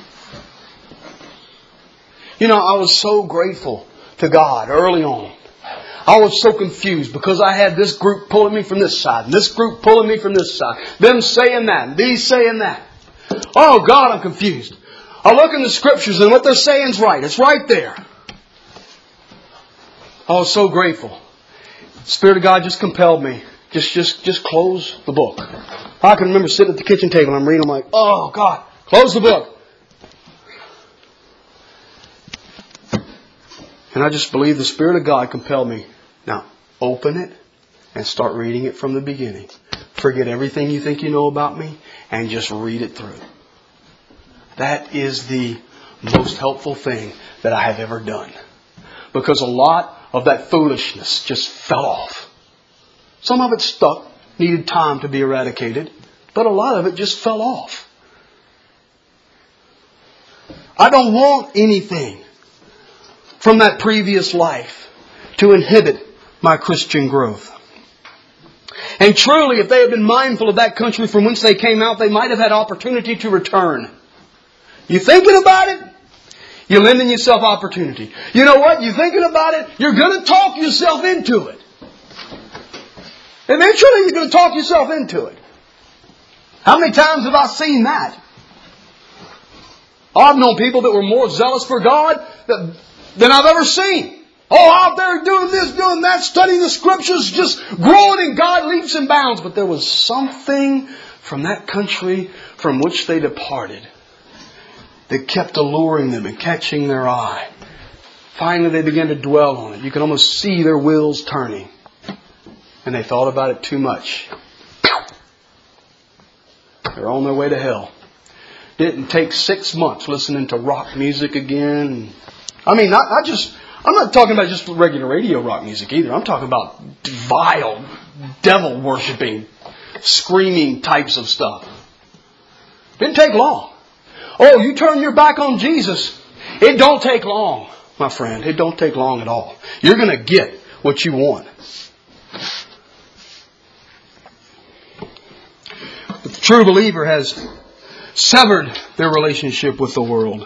You know, I was so grateful to God early on. I was so confused because I had this group pulling me from this side and this group pulling me from this side. Them saying that and these saying that. Oh God, I'm confused. I look in the Scriptures and what they're saying is right. It's right there. I was so grateful. The Spirit of God just compelled me. Just close the book. I can remember sitting at the kitchen table and I'm reading. I'm like, oh God, close the book. And I just believe the Spirit of God compelled me. Now, open it and start reading it from the beginning. Forget everything you think you know about me and just read it through. That is the most helpful thing that I have ever done. Because a lot of that foolishness just fell off. Some of it stuck, needed time to be eradicated, but a lot of it just fell off. I don't want anything from that previous life to inhibit my Christian growth. And truly, if they had been mindful of that country from whence they came out, they might have had opportunity to return. You thinking about it? You're lending yourself opportunity. You know what? You thinking about it? You're going to talk yourself into it. Eventually, you're going to talk yourself into it. How many times have I seen that? I've known people that were more zealous for God than I've ever seen. Oh, out there doing this, doing that, studying the Scriptures, just growing in God leaps and bounds. But there was something from that country from which they departed that kept alluring them and catching their eye. Finally, they began to dwell on it. You could almost see their wheels turning. And they thought about it too much. They're on their way to hell. Didn't take 6 months listening to rock music again. I mean, I'm not talking about just regular radio rock music either. I'm talking about vile, devil-worshipping, screaming types of stuff. Didn't take long. Oh, you turn your back on Jesus. It don't take long, my friend. It don't take long at all. You're going to get what you want. But the true believer has severed their relationship with the world.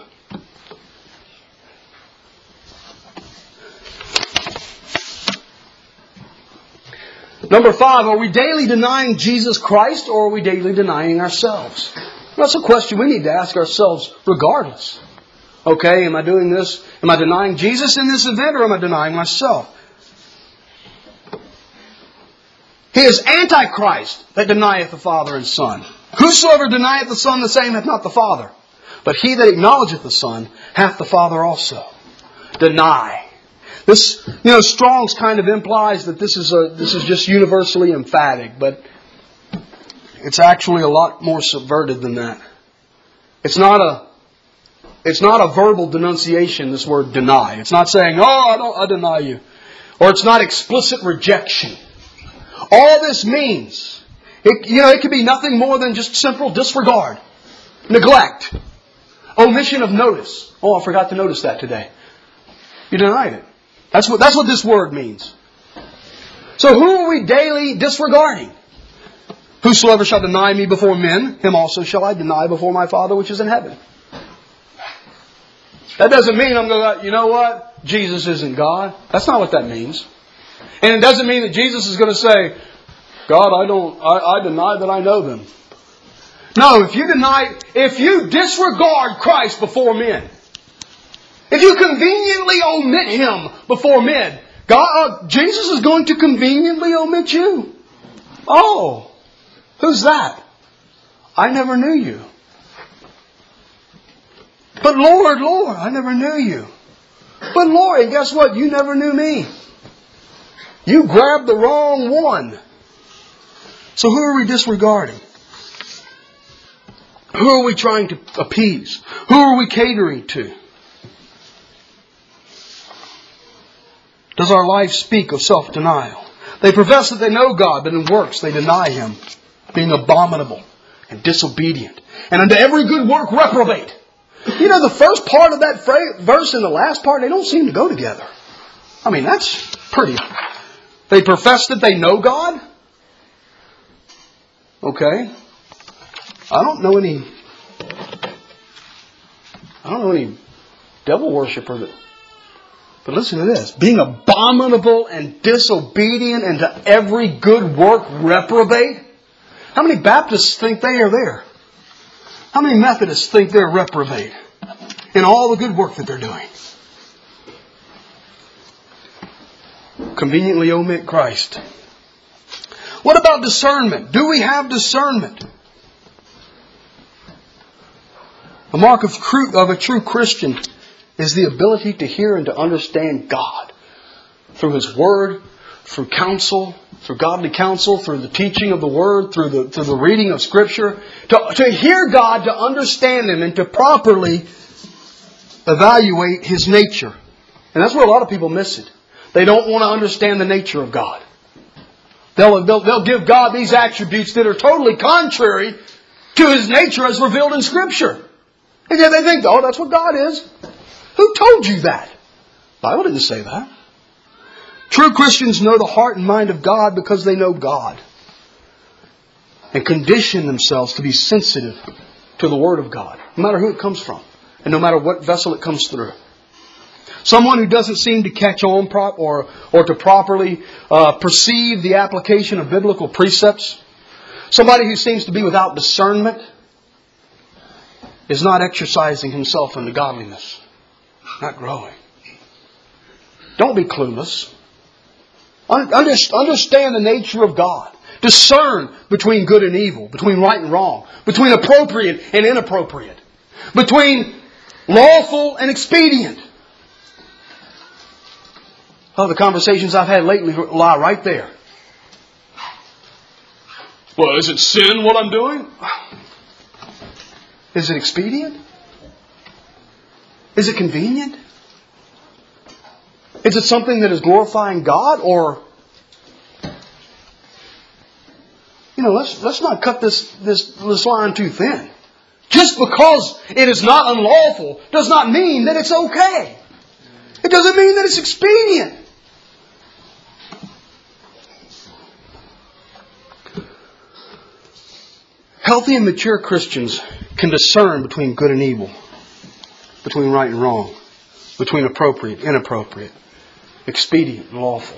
Number 5, are we daily denying Jesus Christ or are we daily denying ourselves? That's a question we need to ask ourselves regardless. Okay, am I doing this? Am I denying Jesus in this event or am I denying myself? He is Antichrist that denieth the Father and Son. Whosoever denieth the Son, the same hath not the Father. But he that acknowledgeth the Son hath the Father also. Deny. This, Strong's kind of implies that this is just universally emphatic, but it's actually a lot more subverted than that. It's not a verbal denunciation, this word deny. It's not saying, I deny you. Or it's not explicit rejection. All this means, it could be nothing more than just simple disregard, neglect, omission of notice. Oh, I forgot to notice that today. You denied it. That's what this word means. So who are we daily disregarding? Whosoever shall deny me before men, him also shall I deny before my Father which is in heaven. That doesn't mean I'm going to, you know what? Jesus isn't God. That's not what that means. And it doesn't mean that Jesus is going to say, God, I deny that I know them. No, if you disregard Christ before men, if you conveniently omit Him before men, Jesus is going to conveniently omit you. Oh, who's that? I never knew you. But Lord, I never knew you. But Lord, and guess what? You never knew me. You grabbed the wrong one. So who are we disregarding? Who are we trying to appease? Who are we catering to? Does our life speak of self-denial? They profess that they know God, but in works they deny Him, being abominable and disobedient, and unto every good work reprobate. You know, the first part of that verse and the last part, they don't seem to go together. I mean, that's pretty. They profess that they know God. Okay. I don't know any devil worshiper but listen to this. Being abominable and disobedient and to every good work reprobate. How many Baptists think they are there? How many Methodists think they're reprobate in all the good work that they're doing? Conveniently omit Christ. What about discernment? Do we have discernment? The mark of a true Christian is the ability to hear and to understand God through His Word, through counsel, through godly counsel, through the teaching of the Word, through the reading of Scripture. To hear God, to understand Him, and to properly evaluate His nature. And that's where a lot of people miss it. They don't want to understand the nature of God. They'll give God these attributes that are totally contrary to His nature as revealed in Scripture. And yet they think, oh, that's what God is. Who told you that? The Bible didn't say that. True Christians know the heart and mind of God because they know God. And condition themselves to be sensitive to the Word of God. No matter who it comes from. And no matter what vessel it comes through. Someone who doesn't seem to catch on or to properly perceive the application of biblical precepts. Somebody who seems to be without discernment is not exercising himself in the godliness. Not growing. Don't be clueless. Understand the nature of God. Discern between good and evil, between right and wrong, between appropriate and inappropriate, between lawful and expedient. Oh, the conversations I've had lately lie right there. Well, is it sin what I'm doing? Is it expedient? Is it convenient? Is it something that is glorifying God? Or, let's not cut this line too thin. Just because it is not unlawful does not mean that it's okay. It doesn't mean that it's expedient. Healthy and mature Christians can discern between good and evil, between right and wrong, between appropriate, inappropriate, expedient and lawful.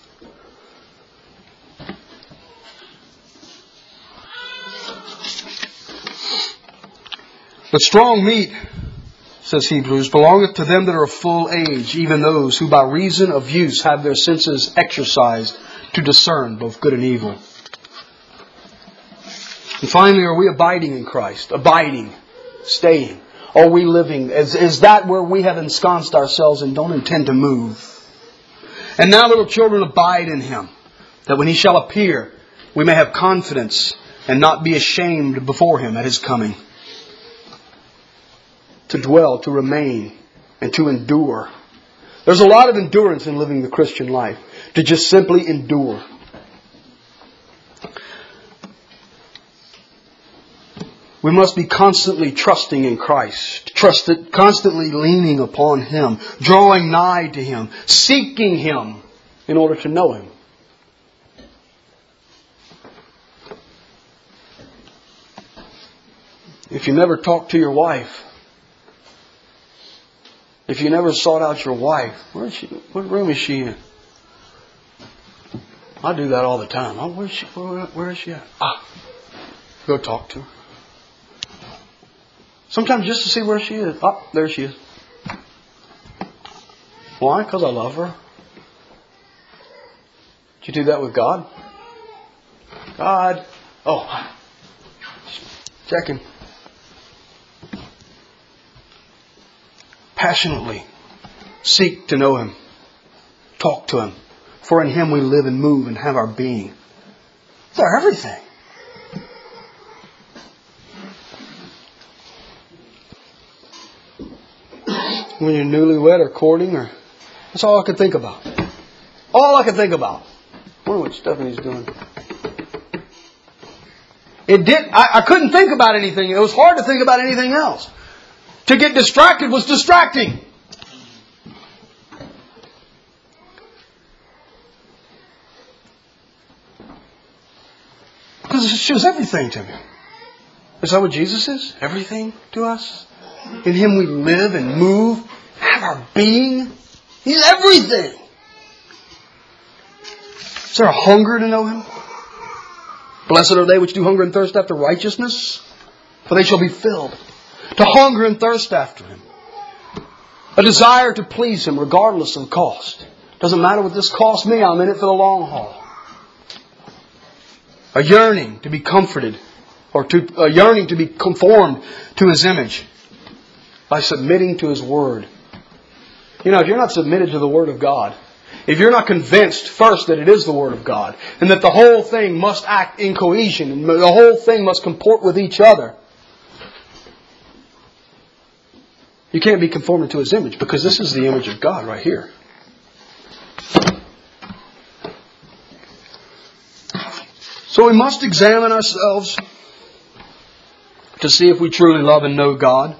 But strong meat, says Hebrews, belongeth to them that are of full age, even those who by reason of use have their senses exercised to discern both good and evil. And finally, are we abiding in Christ? Abiding, staying. Are we living? Is that where we have ensconced ourselves and don't intend to move? And now, little children, abide in Him, that when He shall appear, we may have confidence and not be ashamed before Him at His coming. To dwell, to remain, and to endure. There's a lot of endurance in living the Christian life. To just simply endure. We must be constantly trusting in Christ. Constantly leaning upon Him. Drawing nigh to Him. Seeking Him in order to know Him. If you never talked to your wife, if you never sought out your wife, what room is she in? I do that all the time. Oh, where is she at? Go talk to her. Sometimes just to see where she is. There she is. Why? Because I love her. Did you do that with God? God. Checking. Passionately. Seek to know Him. Talk to Him. For in Him we live and move and have our being. They're everything. When you're newlywed or courting, that's all I could think about. All I could think about. I wonder what Stephanie's doing. I couldn't think about anything. It was hard to think about anything else. To get distracted was distracting. Because she was everything to me. Is that what Jesus is? Everything to us? In Him we live and move, have our being. He's everything. Is there a hunger to know Him? Blessed are they which do hunger and thirst after righteousness, for they shall be filled. To hunger and thirst after Him. A desire to please Him regardless of cost. Doesn't matter what this costs me, I'm in it for the long haul. A yearning to be comforted, or a yearning to be conformed to His image by submitting to His Word. You know, if you're not submitted to the Word of God, if you're not convinced first that it is the Word of God, and that the whole thing must act in cohesion, and the whole thing must comport with each other, you can't be conformed to His image, because this is the image of God right here. So we must examine ourselves to see if we truly love and know God.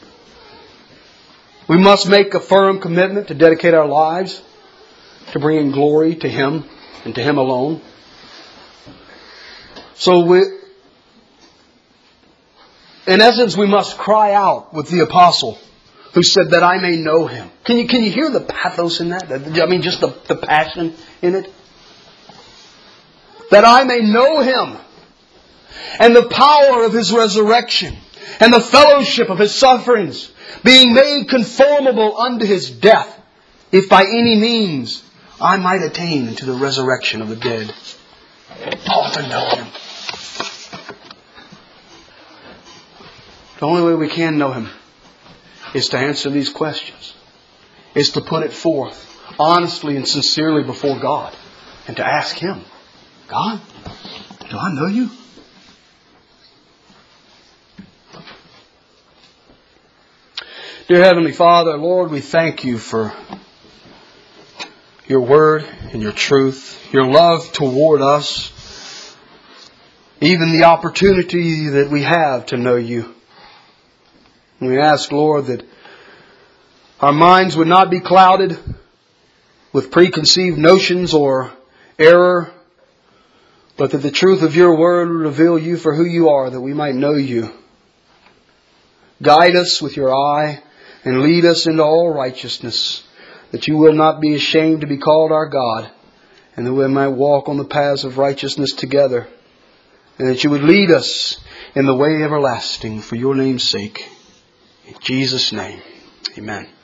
We must make a firm commitment to dedicate our lives to bringing glory to Him and to Him alone. So in essence, we must cry out with the apostle who said that I may know Him. Can you hear the pathos in that? I mean, just the passion in it. That I may know Him and the power of His resurrection and the fellowship of His sufferings, being made conformable unto His death, if by any means I might attain to the resurrection of the dead. Oh, to know Him. The only way we can know Him is to answer these questions. Is to put it forth honestly and sincerely before God. And to ask Him, God, do I know You? Dear Heavenly Father, Lord, we thank You for Your Word and Your truth, Your love toward us, even the opportunity that we have to know You. And we ask, Lord, that our minds would not be clouded with preconceived notions or error, but that the truth of Your Word would reveal You for who You are, that we might know You. Guide us with Your eye and lead us into all righteousness, that You will not be ashamed to be called our God, and that we might walk on the paths of righteousness together, and that You would lead us in the way everlasting for Your name's sake. In Jesus' name, amen.